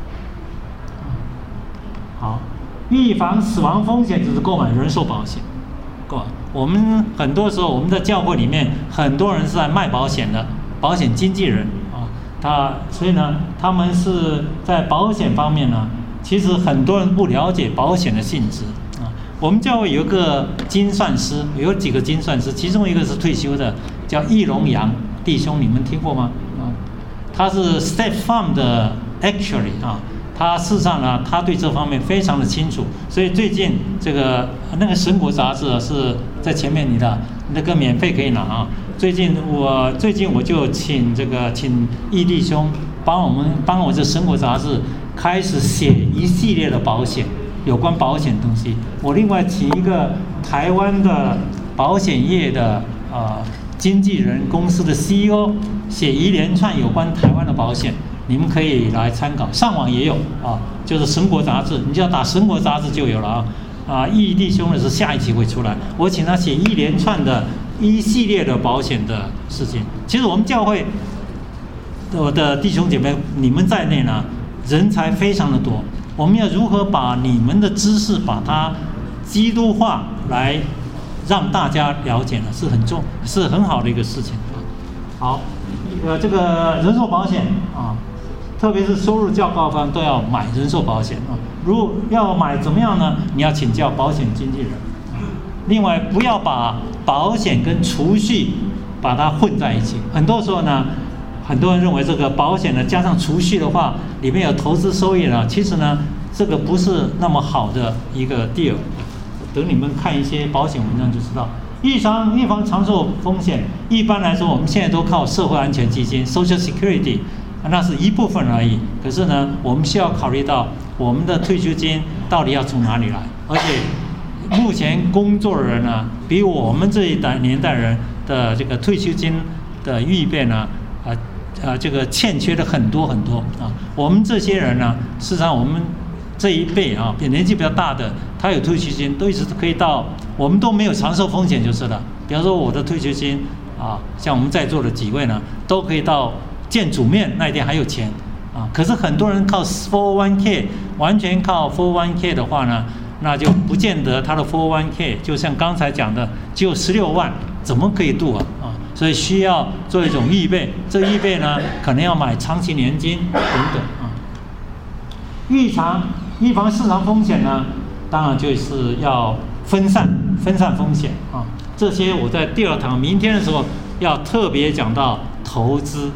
好，预防死亡风险就是购买人寿保险。购我们很多时候，我们在教会里面，很多人是在卖保险的，保险经纪人啊，他所以呢，他们是在保险方面呢，其实很多人不了解保险的性质啊。我们教会有一个精算师，有几个精算师，其中一个是退休的，叫易荣阳弟兄，你们听过吗？啊，他是 State Farm 的 Actuary 啊。他事实上呢，他对这方面非常的清楚，所以最近这个那个《神国》杂志是在前面你的那个免费可以拿啊。最近我最近我就请这个请易弟兄帮我们帮我这《神国》杂志开始写一系列的保险，有关保险东西。我另外请一个台湾的保险业的呃经纪人公司的 C E O 写一连串有关台湾的保险。你们可以来参考，上网也有啊，就是《神国》杂志，你只要打《神国》杂志就有了啊。啊，易弟兄的是下一期会出来，我请他写一连串的一系列的保险的事情。其实我们教会，我的弟兄姐妹，你们在内呢，人才非常的多。我们要如何把你们的知识把它基督化，来让大家了解呢？是很重，是很好的一个事情啊。好，呃，这个人寿保险啊。特别是收入较高方都要买人寿保险啊。如果要买怎么样呢？你要请教保险经纪人。另外，不要把保险跟储蓄把它混在一起。很多时候呢，很多人认为这个保险呢加上储蓄的话，里面有投资收益呢，其实呢这个不是那么好的一个 deal。等你们看一些保险文章就知道。预防预防长寿风险，一般来说我们现在都靠社会安全基金 （Social Security）。那是一部分而已，可是呢，我们需要考虑到我们的退休金到底要从哪里来，而且目前工作的人呢，比我们这一代年代人的这个退休金的预备呢，啊啊，这个欠缺的很多很多啊。我们这些人呢，事实上我们这一辈啊，比年纪比较大的，他有退休金，都一直可以到，我们都没有长寿风险就是了。比方说我的退休金啊，像我们在座的几位呢，都可以到见主面那一天还有钱啊，可是很多人靠 四零一 K， 完全靠 四零一 K 的话呢，那就不见得他的 四零一 K 就像刚才讲的只有十六万，怎么可以度啊啊？所以需要做一种预备，这预备呢可能要买长期年金等等啊。预防预防市场风险呢，当然就是要分散分散风险啊。这些我在第二堂明天的时候要特别讲到投资。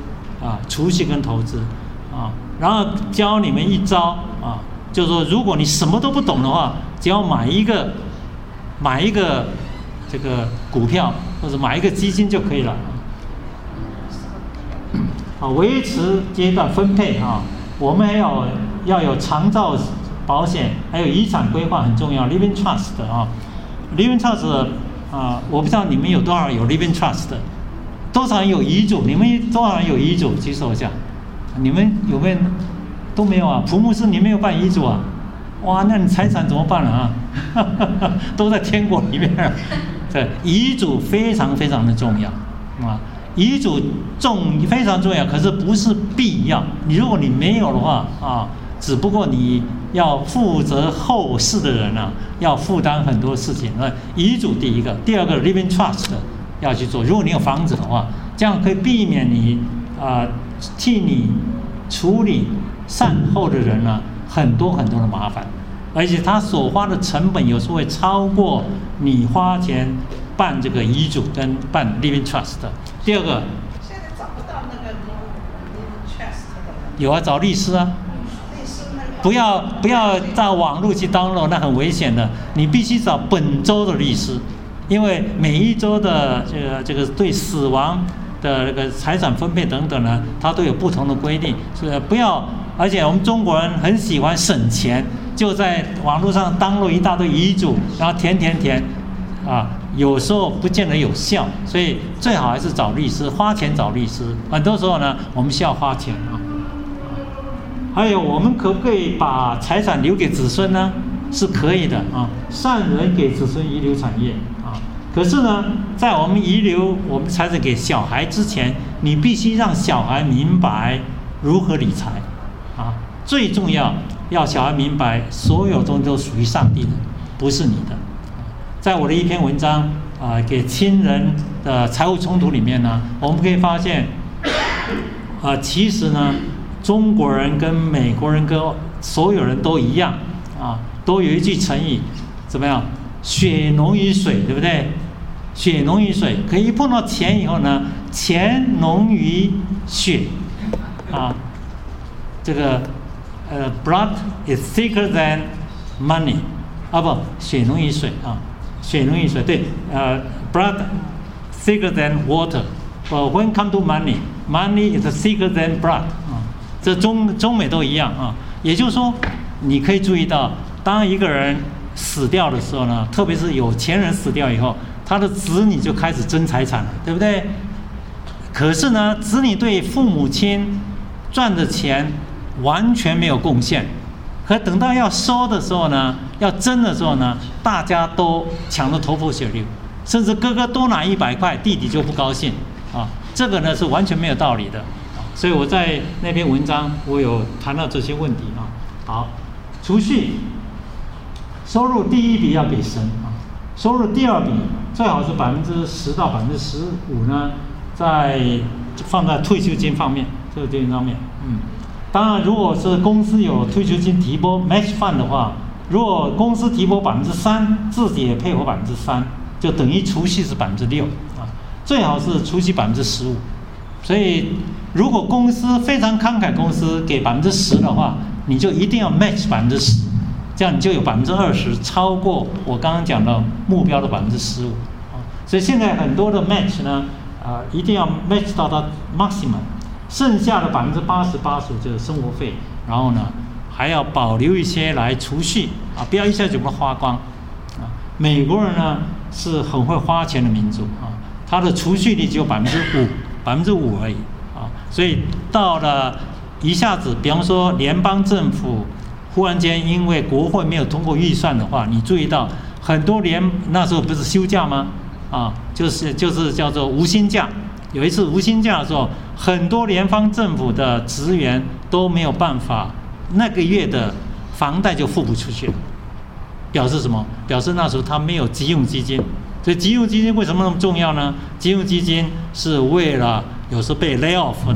啊储蓄跟投资啊，然后教你们一招啊，就是说如果你什么都不懂的话，只要买一个买一个这个股票或者买一个基金就可以了。啊，维持阶段分配啊，我们还要要有长照保险，还有遗产规划很重要 ，living trust 啊 ，living trust 啊，我不知道你们有多少有 living trust 的，多少人有遗嘱？你们多少人有遗嘱？举手一下。你们有没有都没有啊？蒲牧师，你没有办遗嘱啊？哇，那你财产怎么办啊？都在天国里面。对，遗嘱非常非常的重要啊。遗嘱重非常重要，可是不是必要。你如果你没有的话啊，只不过你要负责后事的人啊，要负担很多事情。那遗嘱第一个，第二个 living trust 要去做。如果你有房子的话，这样可以避免你啊、呃、替你处理善后的人呢、啊、很多很多的麻烦，而且他所花的成本有时候会超过你花钱办这个遗嘱跟办 living trust 的。第二个， 现在找不到那个 living trust 的。 有啊，找律师啊。 律师那个。 不要不要到网络去 download， 那很危险的。你必须找本州的律师，因为每一州的这个这个对死亡的这个财产分配等等呢，它都有不同的规定，所以不要。而且我们中国人很喜欢省钱，就在网络上download一大堆遗嘱，然后填填填，啊。有时候不见得有效，所以最好还是找律师，花钱找律师。很多时候呢，我们需要花钱啊。还有，我们可不可以把财产留给子孙呢？是可以的啊。善人给子孙遗留产业啊。可是呢，在我们遗留我们财产给小孩之前，你必须让小孩明白如何理财啊。最重要，要小孩明白，所有东西都属于上帝的，不是你的。在我的一篇文章啊、呃，给亲人的财务冲突里面呢，我们可以发现，啊、呃，其实呢，中国人跟美国人跟所有人都一样啊，都有一句成语，怎么样？血浓于水，对不对？血浓于水，可以一碰到钱以后呢，钱浓于血，啊，这个呃 ，blood is thicker than money， 啊不，血浓于水啊。血浓于水，对，呃 ，blood thicker than water。But when come to money, money is thicker than blood。啊，这中中美都一样啊。也就是说，你可以注意到，当一个人死掉的时候呢，特别是有钱人死掉以后，他的子女就开始争财产了，对不对？可是呢，子女对父母亲赚的钱完全没有贡献。可等到要收的时候呢，要争的时候呢，大家都抢得头破血流，甚至哥哥多拿一百块，弟弟就不高兴啊。这个呢是完全没有道理的。所以我在那篇文章我有谈到这些问题啊。好，储蓄，收入第一笔要给神啊，收入第二笔最好是百分之十到百分之十五呢，在放在退休金方面，这个这方面，嗯。当然，如果是公司有退休金提拨 match fund 的话，如果公司提拨百分之三，自己也配合百分之三，就等于储蓄是百分之六啊。最好是储蓄百分之十五。所以，如果公司非常慷慨，公司给百分之十的话，你就一定要 match 百分之十，这样你就有百分之二十，超过我刚刚讲的目标的百分之十五啊。所以现在很多的 match 呢，啊、呃，一定要 match 到它 maximum。剩下的百分之八十八十就是生活费，然后呢还要保留一些来储蓄啊，不要一下就把它花光啊。美国人呢是很会花钱的民族啊，他的储蓄率只有百分之五，百分之五而已啊。所以到了一下子，比方说联邦政府忽然间因为国会没有通过预算的话，你注意到很多联那时候不是休假吗？啊，就是就是叫做无薪假。有一次无薪假的时候，很多联邦政府的职员都没有办法，那个月的房贷就付不出去了。表示什么？表示那时候他没有急用基金。所以急用基金为什么那么重要呢？急用基金是为了有时候被 lay off 的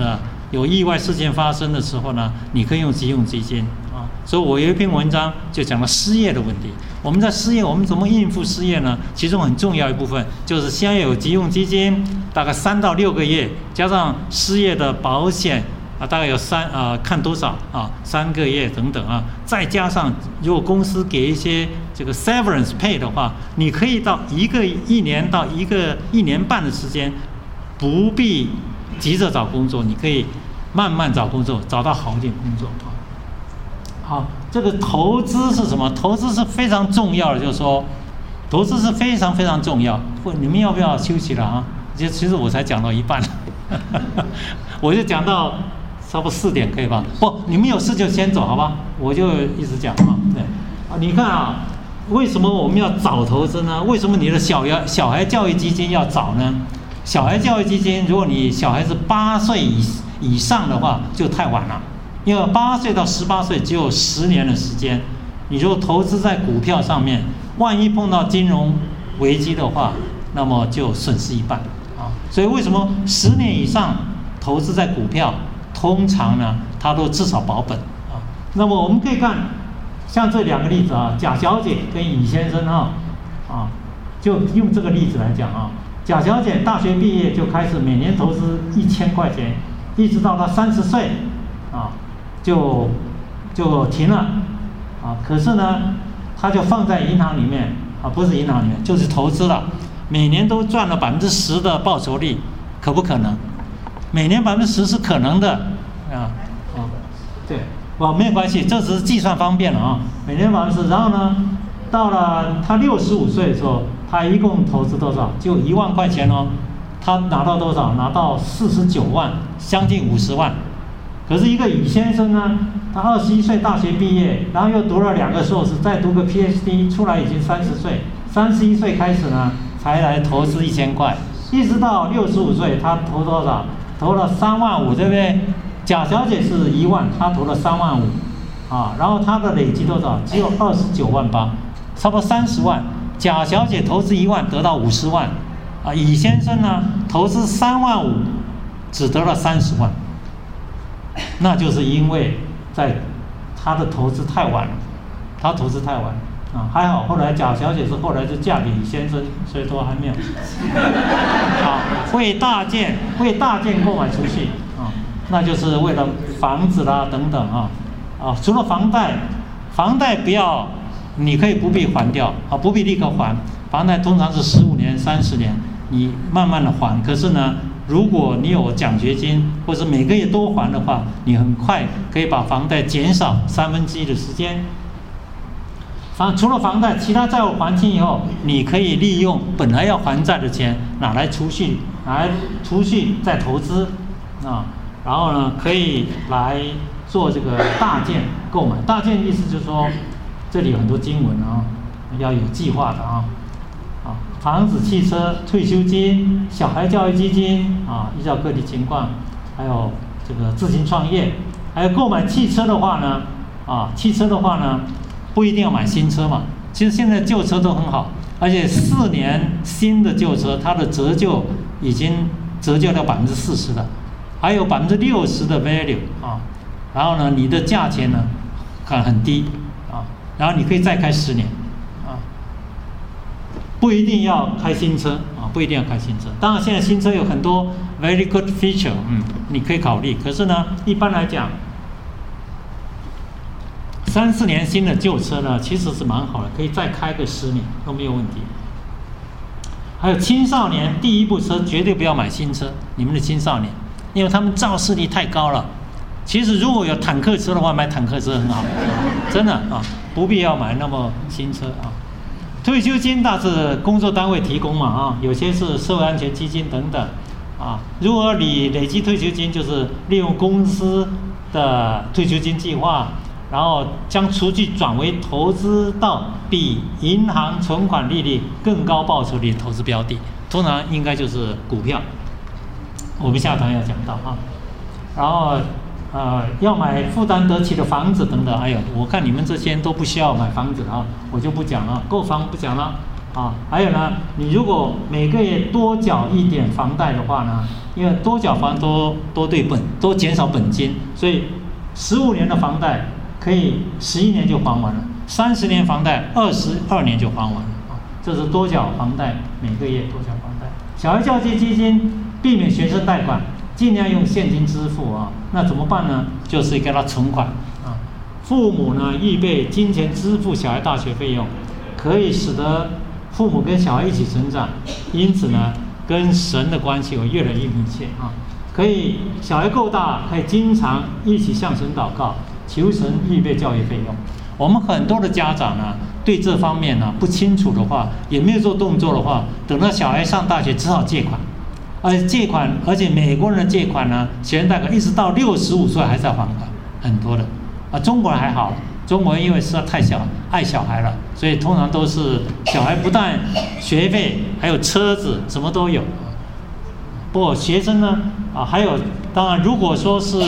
有意外事件发生的时候呢，你可以用急用基金啊。所以我有一篇文章就讲了失业的问题。我们在失业，我们怎么应付失业呢？其中很重要一部分就是先有急用基金，大概三到六个月，加上失业的保险啊，大概有三啊、呃，看多少啊，三个月等等啊，再加上如果公司给一些这个 severance pay 的话，你可以到一个一年到一个一年半的时间，不必急着找工作，你可以慢慢找工作，找到好一点工作啊。好，这个投资是什么？投资是非常重要的，就是说，投资是非常非常重要。不，你们要不要休息了啊？其其实我才讲到一半，我就讲到差不多四点，可以吧？不，你们有事就先走，好吧？我就一直讲啊。对啊，你看啊，为什么我们要早投资呢？为什么你的小孩小孩教育基金要早呢？小孩教育基金，如果你小孩子八岁以以上的话，就太晚了。因为八岁到十八岁只有十年的时间，你如果投资在股票上面，万一碰到金融危机的话，那么就损失一半啊。所以为什么十年以上投资在股票，通常呢，它都至少保本啊。那么我们可以看，像这两个例子啊，贾小姐跟乙先生啊，啊，就用这个例子来讲啊，贾小姐大学毕业就开始每年投资一千块钱，一直到她三十岁啊。就就停了啊，可是呢，他就放在银行里面啊，不是银行里面，就是投资了，每年都赚了百分之十的报酬率，可不可能？每年百分之十是可能的啊啊，对，哦，没有关系，这只是计算方便了啊，每年百分之十，然后呢，到了他六十五岁的时候，他一共投资多少？就一万块钱哦，他拿到多少？拿到四十九万，将近五十万。可是一个乙先生呢，他二十一岁大学毕业，然后又读了两个硕士，再读个 P H D， 出来已经三十岁，三十一岁开始呢，才来投资一千块，一直到六十五岁，他投多少？投了三万五，对不对？贾小姐是一万，她投了三万五，啊，然后她的累积多少？只有二十九万八，差不多三十万。贾小姐投资一万得到五十万，啊，乙先生呢投资三万五，只得了三十万。那就是因为在他的投资太晚了，他投资太晚啊，还好后来贾小姐是后来就嫁给乙先生，所以说还没有。好，为大件为大件购买储蓄啊，那就是为了房子啦等等啊啊，除了房贷，房贷不要，你可以不必还掉啊，不必立刻还，房贷通常是十五年、三十年，你慢慢的还。可是呢，如果你有奖学金，或者每个月多还的话，你很快可以把房贷减少三分之一的时间。房除了房贷，其他债务还清以后，你可以利用本来要还债的钱拿来储蓄，拿来储蓄再投资啊，然后呢，可以来做这个大件购买。大件意思就是说，这里有很多经文啊，要有计划的啊。房子、汽车、退休金、小孩教育基金啊，依照个体情况，还有这个自行创业，还有购买汽车的话呢，啊，汽车的话呢，不一定要买新车嘛。其实现在旧车都很好，而且四年新的旧车，它的折旧已经折旧到百分之四十了，还有百分之六十的 value 啊。然后呢，你的价钱呢，看很低啊，然后你可以再开十年。不一定要开新车啊，不一定要开新车。当然，现在新车有很多 very good feature， 嗯，你可以考虑。可是呢，一般来讲，三四年新的旧车呢，其实是蛮好的，可以再开个十年都没有问题。还有青少年第一部车绝对不要买新车，你们的青少年，因为他们肇事率太高了。其实如果有坦克车的话，买坦克车很好，真的啊，不必要买那么新车啊。退休金大致工作单位提供嘛啊，有些是社会安全基金等等啊。如果你累积退休金，就是利用公司的退休金计划，然后将储蓄转为投资到比银行存款利率更高报酬率的投资标的，通常应该就是股票。我们下堂要讲到啊，然后呃要买负担得起的房子等等。哎呦，我看你们这些人都不需要买房子啊，我就不讲了，购房不讲了。 啊，还有呢，你如果每个月多缴一点房贷的话呢，因为多缴房多多对本，多减少本金，所以十五年的房贷可以十一年就还完了，三十年房贷二十二年就还完了啊。这是多缴房贷，每个月多缴房贷。小孩教育基金避免学生贷款，尽量用现金支付啊。那怎么办呢？就是给他存款啊。父母呢预备金钱支付小孩大学费用，可以使得父母跟小孩一起成长，因此呢，跟神的关系会越来越密切啊。可以小孩够大，可以经常一起向神祷告，求神预备教育费用。我们很多的家长呢，对这方面呢不清楚的话，也没有做动作的话，等到小孩上大学只好借款，而借款，而且美国人的借款呢，学生贷款一直到六十五岁还在还款，很多的啊。中国人还好，中国人因为实在太小爱小孩了，所以通常都是小孩不但学费，还有车子，什么都有。不过学生呢，啊，还有当然，如果说是。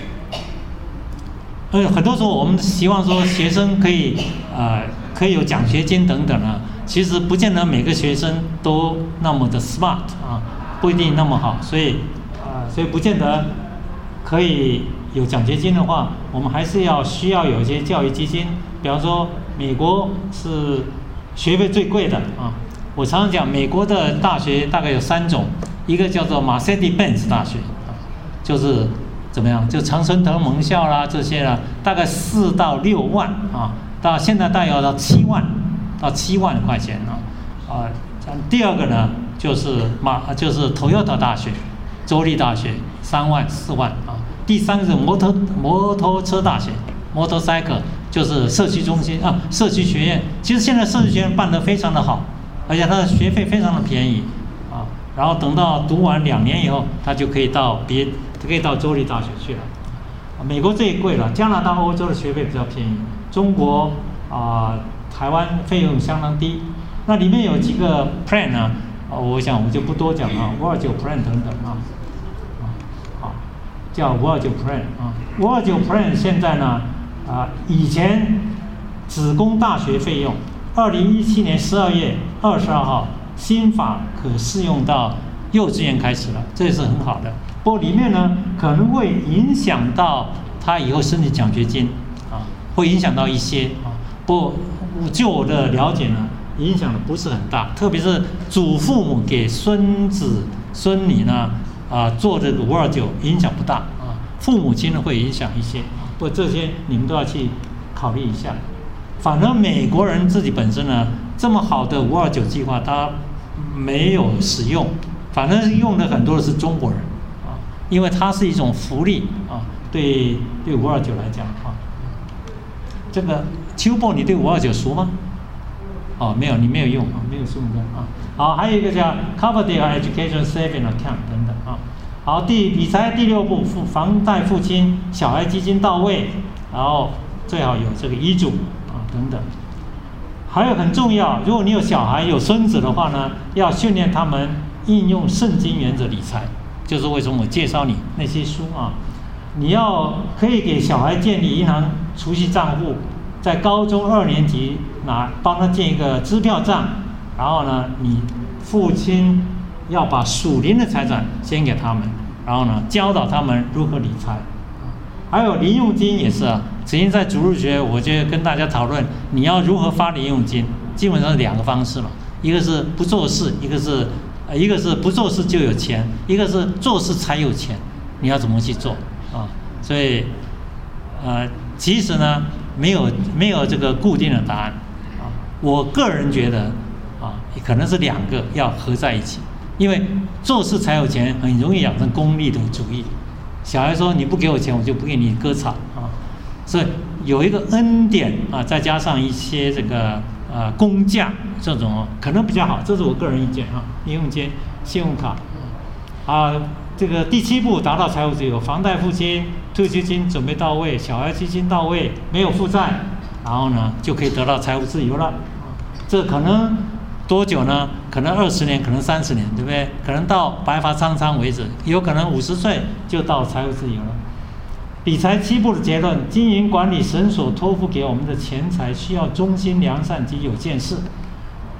呃，很多时候我们希望说学生可以呃可以有奖学金等等啊，其实不见得每个学生都那么的 smart 啊，不一定那么好，所以啊、呃，所以不见得可以有奖学金的话，我们还是要需要有一些教育基金，比方说美国是学费最贵的啊，我常常讲美国的大学大概有三种，一个叫做 Mercedes-Benz 大学啊，就是。怎么样？就常春藤盟校啦，这些啦，大概四到六万啊，到现在大概要到七万，到七万块钱啊。啊，第二个呢，就是马，就是 Toyota 大学，州立大学三万四万啊。第三个是摩托摩托车大学 ，Motorcycle 就是社区中心啊，社区学院。其实现在社区学院办得非常的好，而且它的学费非常的便宜啊。然后等到读完两年以后，他就可以到别。可以到州立大学去了，美国最贵了，加拿大、欧洲的学费比较便宜，中国啊、呃、台湾费用相当低。那里面有几个 plan 呢、啊？我想我就不多讲啊，五二九 plan 等等啊，啊，好，叫五二九 plan 啊，五二九 plan 现在呢啊，以前只供大学费用，二零一七年十二月二十二号新法可适用到幼稚园开始了，这也是很好的。不过里面呢可能会影响到他以后申请奖学金啊，会影响到一些啊。不过就我的了解呢，影响的不是很大，特别是祖父母给孙子孙女呢啊做这个五二九影响不大啊，父母亲呢会影响一些。不过这些你们都要去考虑一下。反而美国人自己本身呢，这么好的五二九计划他没有使用，反正用的很多的是中国人。因为它是一种福利啊，对对五二九来讲啊，这个秋波你对五二九熟吗？哦，没有，你没有用啊，没有用的啊。好，还有一个叫 Coverdale Education Saving Account 等等啊。好，第理财第六步，付房贷付清，小孩基金到位，然后最好有这个遗嘱啊等等。还有很重要，如果你有小孩有孙子的话呢，要训练他们应用圣经原则理财。就是为什么我介绍你那些书啊，你要可以给小孩建立银行储蓄账户，在高中二年级拿帮他建一个支票账，然后呢，你父亲要把属灵的财产先给他们，然后呢，教导他们如何理财。还有零用金也是啊，曾经在主日学，我就跟大家讨论你要如何发零用金，基本上是两个方式嘛，一个是不做事，一个是。一个是不做事就有钱，一个是做事才有钱，你要怎么去做啊？所以，呃，其实呢，没有没有这个固定的答案啊。我个人觉得啊，可能是两个要合在一起，因为做事才有钱，很容易养成功利的主义。小孩说你不给我钱，我就不给你割草啊。所以有一个恩典啊，再加上一些这个。呃，公价这种可能比较好，这是我个人意见啊。零用金、信用卡，啊，这个第七步达到财务自由，房贷付清，退休金准备到位，小孩基金到位，没有负债，然后呢就可以得到财务自由了。这可能多久呢？可能二十年，可能三十年，对不对？可能到白发苍苍为止，有可能五十岁就到财务自由了。理财七步的结论：经营管理神所托付给我们的钱财，需要忠心良善及有见识。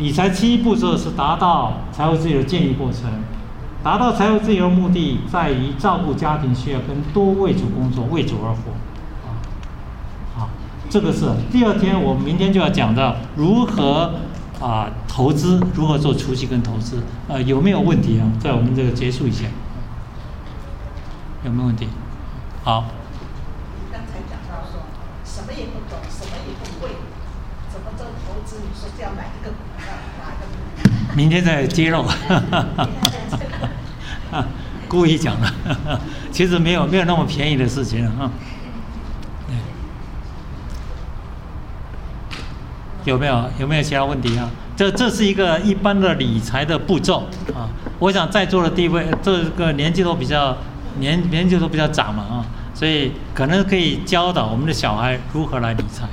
理财七步骤是达到财务自由的建立过程。达到财务自由的目的在于照顾家庭需要跟多为主工作，为主而活。啊，好，这个是第二天，我们明天就要讲到如何啊投资，如何做储蓄跟投资。呃，有没有问题啊？在我们这个结束以前，有没有问题？好。 刚才讲到说，什么也不懂，什么也不会，怎么做投资？你说这样买一个股票，哪个股票？ 明天再揭露。故意讲的，其实没有没有那么便宜的事情啊。有没有有没有其他问题啊？这这是一个一般的理财的步骤啊。我想在座的地位，这个年纪都比较年年纪都比较长嘛啊，所以可能可以教导我们的小孩如何来理财。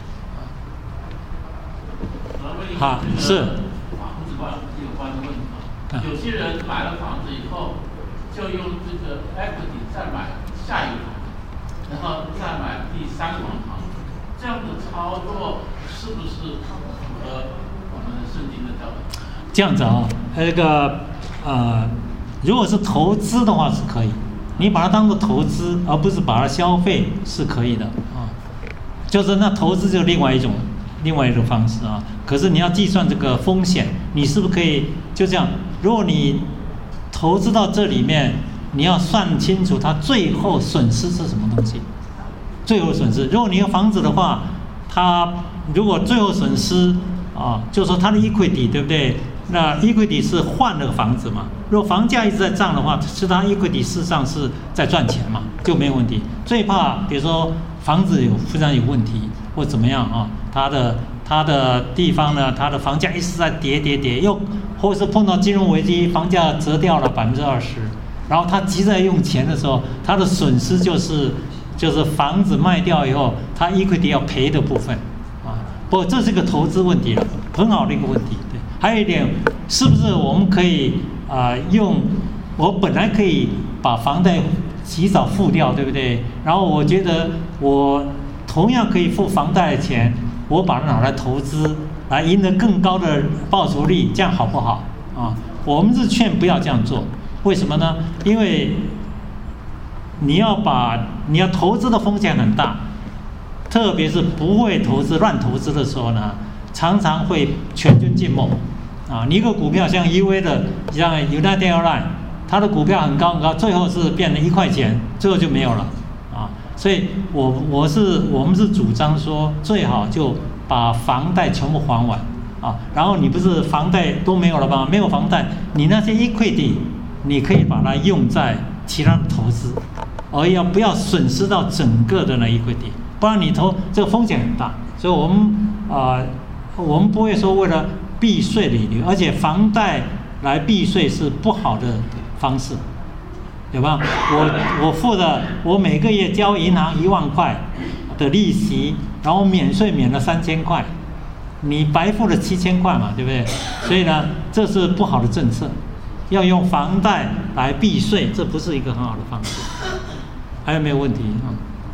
好，是。 房子关有关的问题啊，有些人买了房子以后，就用这个 equity 再买下一个房子，然后再买第三个房子，这样的操作是不是符合我们圣经的标准？ 这样子啊，那个呃，如果是投资的话是可以，你把它当做投资，而不是把它消费是可以的啊。就是那投资就另外一种另外一种方式啊。可是你要计算这个风险，你是不是可以就这样？如果你投资到这里面，你要算清楚它最后损失是什么东西。最后损失，如果你有房子的话，它如果最后损失啊，就说它的 equity 对不对？那 equity 是换了房子嘛？如果房价一直在涨的话，是它 equity 事实上是在赚钱嘛，就没有问题。最怕比如说房子有非常有问题或怎么样啊，它的它的地方呢，它的房价一直在跌跌跌，又或是碰到金融危机，房价折掉了百分之二十，然后他急着用钱的时候，他的损失就是就是房子卖掉以后，他 equity 要赔的部分啊。不过这是个投资问题了，很好的一个问题。对，还有一点，是不是我们可以啊、呃、用我本来可以把房贷及早付掉，对不对？然后我觉得我同样可以付房贷的钱，我把它拿来投资，来赢得更高的报酬率，这样好不好啊？我们是劝不要这样做，为什么呢？因为你要把你要投资的风险很大，特别是不会投资乱投资的时候呢，常常会全军尽没啊！你一个股票像 U A 的，像 United Airlines， 它的股票很高很高，最后是变成一块钱，最后就没有了啊！所以我我是我们是主张说，最好就把房贷全部还完啊，然后你不是房贷都没有了吗？没有房贷，你那些 equity 你可以把它用在其他的投资，而要不要损失到整个的那 equity， 不然你投这个风险很大。所以我们啊、呃，我们不会说为了避税利率，而且房贷来避税是不好的方式，对吧？我我付的，我每个月交银行一万块的利息，然后免税免了三千块，你白付了七千块嘛，对不对？所以呢，这是不好的政策，要用房贷来避税，这不是一个很好的方式。还有没有问题啊？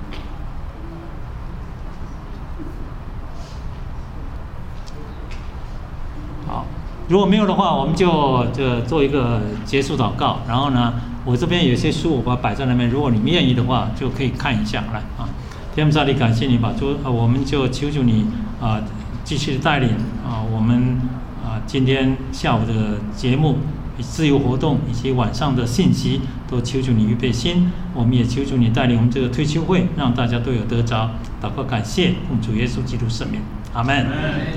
好，如果没有的话，我们就就做一个结束祷告。然后呢，我这边有些书我把它摆在那边，如果你们愿意的话，就可以看一下来啊。天父上帝，感谢你把主，呃，我们就求求你啊、呃，继续带领啊、呃，我们啊、呃、今天下午的节目、自由活动以及晚上的信息，都求求你预备心。我们也求求你带领我们这个退休会，让大家都有得着。祷告感谢，奉主耶稣基督圣名，阿们。